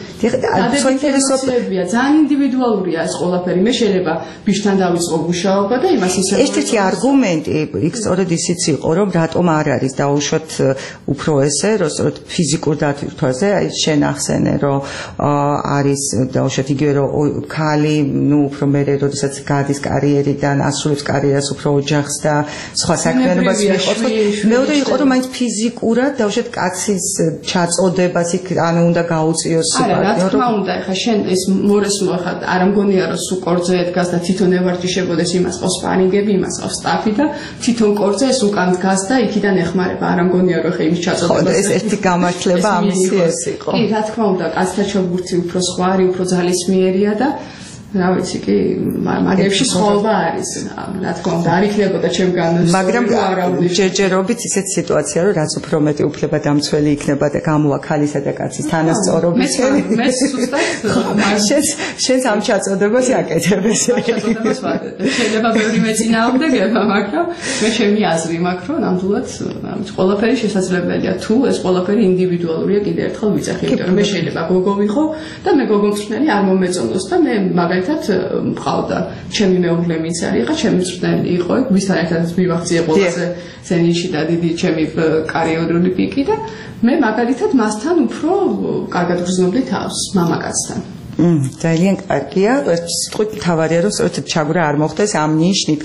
საინტერესოა, ძალიან ინდივიდუალურია ეს ყველაფერი. მე შეიძლება ბიჭთან დავიწყო მუშაობა და იმას ისე ერთ-ერთი არგუმენტი იქ სწორედ ისიც იყო, რომ რატომ არ არის დაუშვათ უფრო ესე, რომ სწორედ ფიზიკურ დათვირთვაზე, აი შენ ახსენე, რომ არის დაუშვათ იგივე რომ ქალი, ნუ უფრო მერე, როდესაც გადის კარიერიდან, ასრულებს კარიერას უფრო ოჯახს და სხვა საქმიანობას მიიღოს. მეორე იყო, რომ მაინც ფიზიკურად დაუშვათ კაცის ჩაწოდებას იქ ანუ უნდა გაუწიოს. რა თქმა უნდა, ეხა შენ ეს მორესმო ეხა არ მგონია რომ სულ კორზე ედგას და თვითონ ევარჯიშებოდეს იმას ყავს სპარინგები, იმას ყავს სტაფი და თვითონ კორზე ეს უკან დგას და იქიდან ეხმარება. არ მგონია რომ ეხა იმის ჩაწოდებას. ხო, ეს ერთი გამართლება ამისი ეს იყო. კი, რა თქმა უნდა, კაცთა ჩოგბურთი უფრო სხვა არის, უფრო ძალისმიერია და რა ვიცი კი მაგებში სხვაობა არის რა თქმა უნდა არ იქნებოდა ჩემ განმავლობაში მაგრამ ჯერჯერობით ისეთ სიტუაცია რომ რაც უფრო მეტი უფლება დამცველი იქნება და გამოვა ქალისა და კაცის თანასწორობის მე სუსტად შენს ამ ჩაწოდებას აკეთებ ესე შეიძლება ბევრი მეწინააღმდეგება მაგრამ მე ჩემი აზრი მაქვს რომ ნამდვილად ყველაფერი შესაძლებელია თუ ეს ყველაფერი ინდივიდუალურია კიდევ ერთხელ ვიძახი იმიტომ რომ მე შეიძლება გოგო ვიყო და მე გოგო მწვრთნელი არ მომეწონოს და მე მაგალითად მყავდა ჩემი მეუღლე ვინც არის ხა ჩემი მწვრთნელი იყო ვისთან ერთად მივახციე ყველაზე ზენიში და დიდი ჩემი კარიერული პიკი და მე მაგალითად მასთან უფრო კარგად ვგრძნობდი თავს მამაკაცთან ძალიან კარგია სიტყვით მთავარია რომ სწორედ ჩაგვრა არ მოხდეს ამ ნიშნით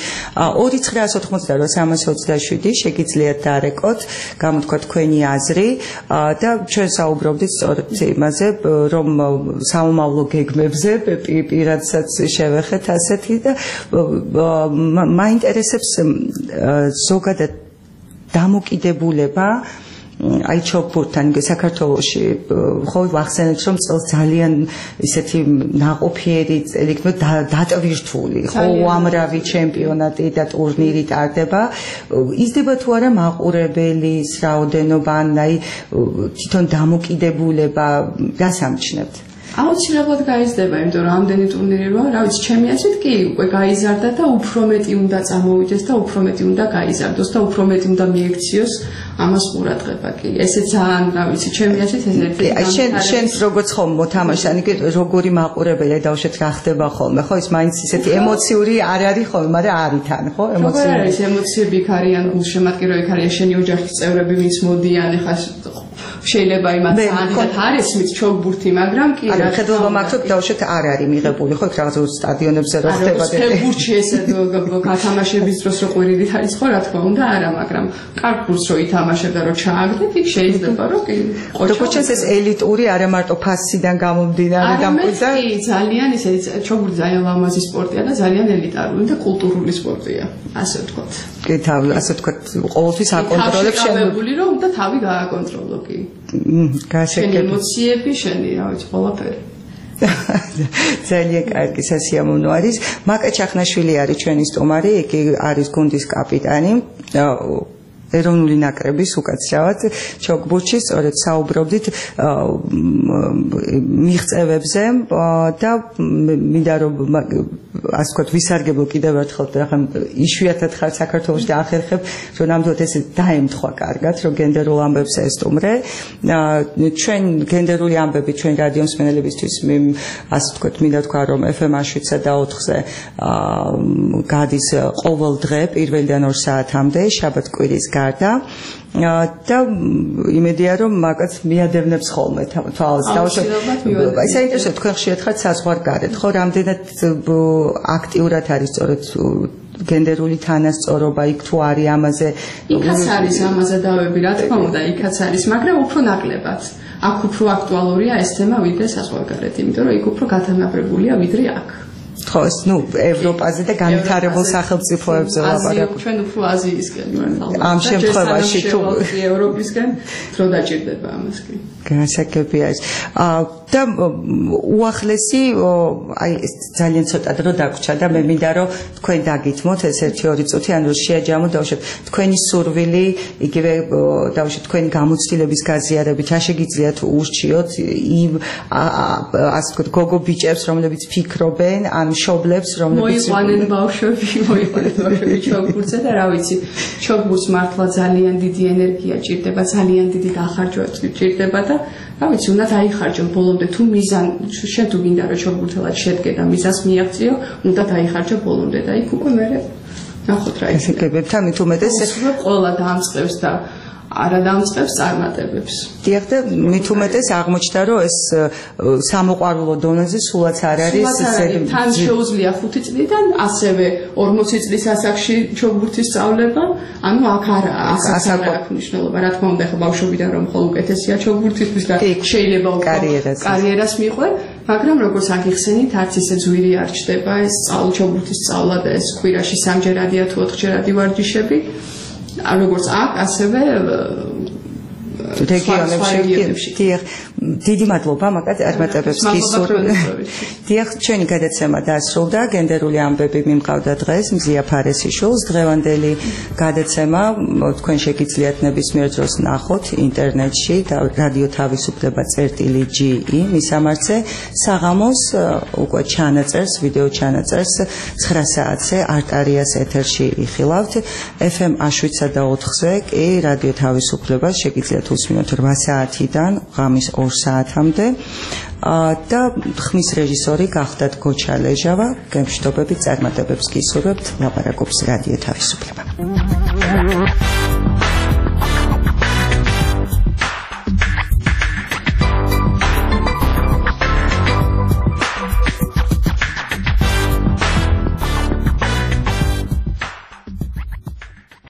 2988-327 შეგიძლიათ დარეკოთ გამოთქვა თქვენი აზრი და ჩვენ საუბრობდით სწორედ იმაზე რომ სამომავლო გეგმებზე პირადსაც შევეხეთ ასეთი და მაინტერესებს ზოგადად დამოკიდებულება აი ჩოგბურთთან საქართველოში ხო ვახსენეთ რომ ძალიან ისეთი ნაყოფიერი იქნება დატვირთული ხო უამრავი ჩემპიონატი და ტურნირი ტარდება იზრდება თუ არა მაყურებელის რაოდენობა აი თვითონ დამოკიდებულება რას ამჩნევთ აუცილებლად გაიზრდება, იმიტომ რომ ამდენი ტურნირი როა, რა ვიცი, ჩემი აზრით კი უკვე გაიზარდა და უფრო მეტი უნდა წამოვიდეს და უფრო მეტი უნდა გაიზარდოს და უფრო მეტი უნდა მიექციოს ამას ყურადღება კი. ესე ძალიან, რა ვიცი, ჩემი აზრით ეს ერთი. აი შენ როგორც ხომ მოთამაშანი კი როგორი მაყურებელი დავშეთ რა ხდება ხოლმე, ხო ის მაინც ისეთი ემოციური არ არის ხოლმე, მაგრამ არითან, ხო ემოციური. როგორ არის ემოციები იქ არიან გულშემატკირო იქ არის შენი ოჯახის წევრები ვინც მოდიან ეხლა შეიძლება იმათ ძალიან არის მით ჩოგბურთი, მაგრამ კი რა ხედულობა მაქვს დავშეთ არ არის მიღებული, ხო იქ რაღაც სტადიონებზე რო ხდება და ჩოგბურთში ესე გათამაშების დროს რო ყვირილით არის ხო რა თქმა უნდა არა, მაგრამ კარგ ბურთს რო ითამაშებ და რო ჩააგდებ, იქ შეიძლება რომ კი ყოჩოს ეს ელიტური არა მარტო ფასიდან გამომდინარე დამკვიდრდა. კი, ძალიან ისე ჩოგბურთი ძალიან ლამაზი სპორტია და ძალიან elitარული და კულტურული სპორტია, ასე ვთქვათ. კი, ასე ვთქვათ, ყოველთვის აკონტროლებს შენ. რომ და თავი გააკონტროლო კი. გასაგები ემოციები შენი, რა ვიცი, ყველაფერი. ძალიან კარგი სასიამოვნო არის. მაკა ჩახნაშვილი არის ჩვენი სტუმარი, იგი არის გუნდის კაპიტანი. ეროვნული ნაკრების უკაცრავად ჩოგბურთში სწორედ საუბრობდით მიღწევებზე და მინდა რომ ასე ვთქვათ ვისარგებლო კიდევ ერთხელ ახლა იშვიათად ხარ საქართველოში და ახერხებ რომ ნამდვილად ეს დაემთხვა კარგად რომ გენდერულ ამბებს ესტუმრე ჩვენ გენდერული ამბები ჩვენ რადიო მსმენელებისთვის ასე ვთქვათ მინდა თქვა რომ FM 7-4-ზე გადის ყოველ დღე პირველიდან 2 საათამდე შაბათ-კვირის გარდა და იმედია რომ მაგაც მიადევნებს ხოლმე თვალს დავუშვათ აი საინტერესო თქვენ ხშირად ხართ საზღვარგარეთ ხო რამდენად აქტიურად არის სწორედ გენდერული თანასწორობა იქ თუ არის ამაზე იქაც არის ამაზე დავები რა თქმა უნდა იქაც არის მაგრამ უფრო ნაკლებად აქ უფრო აქტუალურია ეს თემა ვიდრე საზღვარგარეთ იმიტომ რომ იქ უფრო გათანაბრებულია ვიდრე აქ ხო ეს ნუ ევროპაზე და განვითარებულ სახელმწიფოებზე ლაპარაკობ ჩვენ უფრო აზიისკენ ვართ ამ შემთხვევაში თუ ევროპისკენ დრო დაჭირდება ამას კი გასაგები არის და უახლესი აი ძალიან ცოტა დრო დაგვრჩა და მე მინდა რომ თქვენ დაგითმოთ ეს 1-2 წუთი ან რომ შეაჯამოთ დავუშვათ თქვენი სურვილი იგივე დავუშვათ თქვენი გამოცდილების გაზიარებით რა შეგიძლიათ ურჩიოთ იმ ასე ვთქვათ გოგო ბიჭებს რომლებიც ფიქრობენ ან მშობლებს რომლებიც მოიყვანენ ბავშვები ჩოგბურთზე და რა ვიცი ჩოგბურთს მართლა ძალიან დიდი ენერგია ჭირდება ძალიან დიდი დახარჯვა ჭირდება და რა ვიცი უნდა დაიხარჯონ ბოლომდე თუ მიზან შენ თუ გინდა რომ ჩოგბურთელად შედგე და მიზანს მიაღწიო უნდა დაიხარჯო ბოლომდე და იქ უკვე მე ნახოთ რა ისე გებებთან მით უმეტეს ყველა დაამწყებს და არა დამწყებს წარმატებებს. დიახ და მით უმეტეს აღმოჩნდა რომ ეს სამოყვარულო დონეზე სულაც არ არის თან შეუძლია 5 წლიდან ასევე 40 წლის ასაკში ჩოგბურთის სწავლება, ანუ აქ არ აქვს მნიშვნელობა. რა თქმა უნდა, ხა ბავშვობიდან რომ ხოლმე უკეთესია ჩოგბურთისთვის და შეიძლება კარიერას მიყვე, მაგრამ როგორც აგიხსენით, არც ისე ძვირი არ ჩდება ეს ჩოგბურთის სწავლა და ეს კვირაში 3-ჯერადია თუ 4-ჯერადი ვარჯიშები. როგორც აქ ასევე რეგიონებში. დიახ, დიდი მადლობა, მაგათ წარმატებებს გისურვებთ. დიახ, ჩვენი გადაცემა დასრულდა. გენდერული ამბები მიმყავდა დღეს მზია ფარესიშვილს. დღევანდელი გადაცემა თქვენ შეგიძლიათ ნებისმიერ დროს ნახოთ ინტერნეტში და რადიო თავისუფლება.ge მისამართზე. საღამოს უკვე ჩანაწერს, ვიდეო ჩანაწერს 9 საათზე არტარიას ეთერში იხილავთ. FM 7/4-ზე კი რადიო თავისუფლებას შეგიძლიათ უსმინოთ 8 საათიდან ღამის 2 საათამდე. და ხმის რეჟისორი გახდათ გოჩა ლეჟავა. გემშვიდობებით, წარმატებებს გისურვებთ. ლაპარაკობს რადიო თავისუფლება.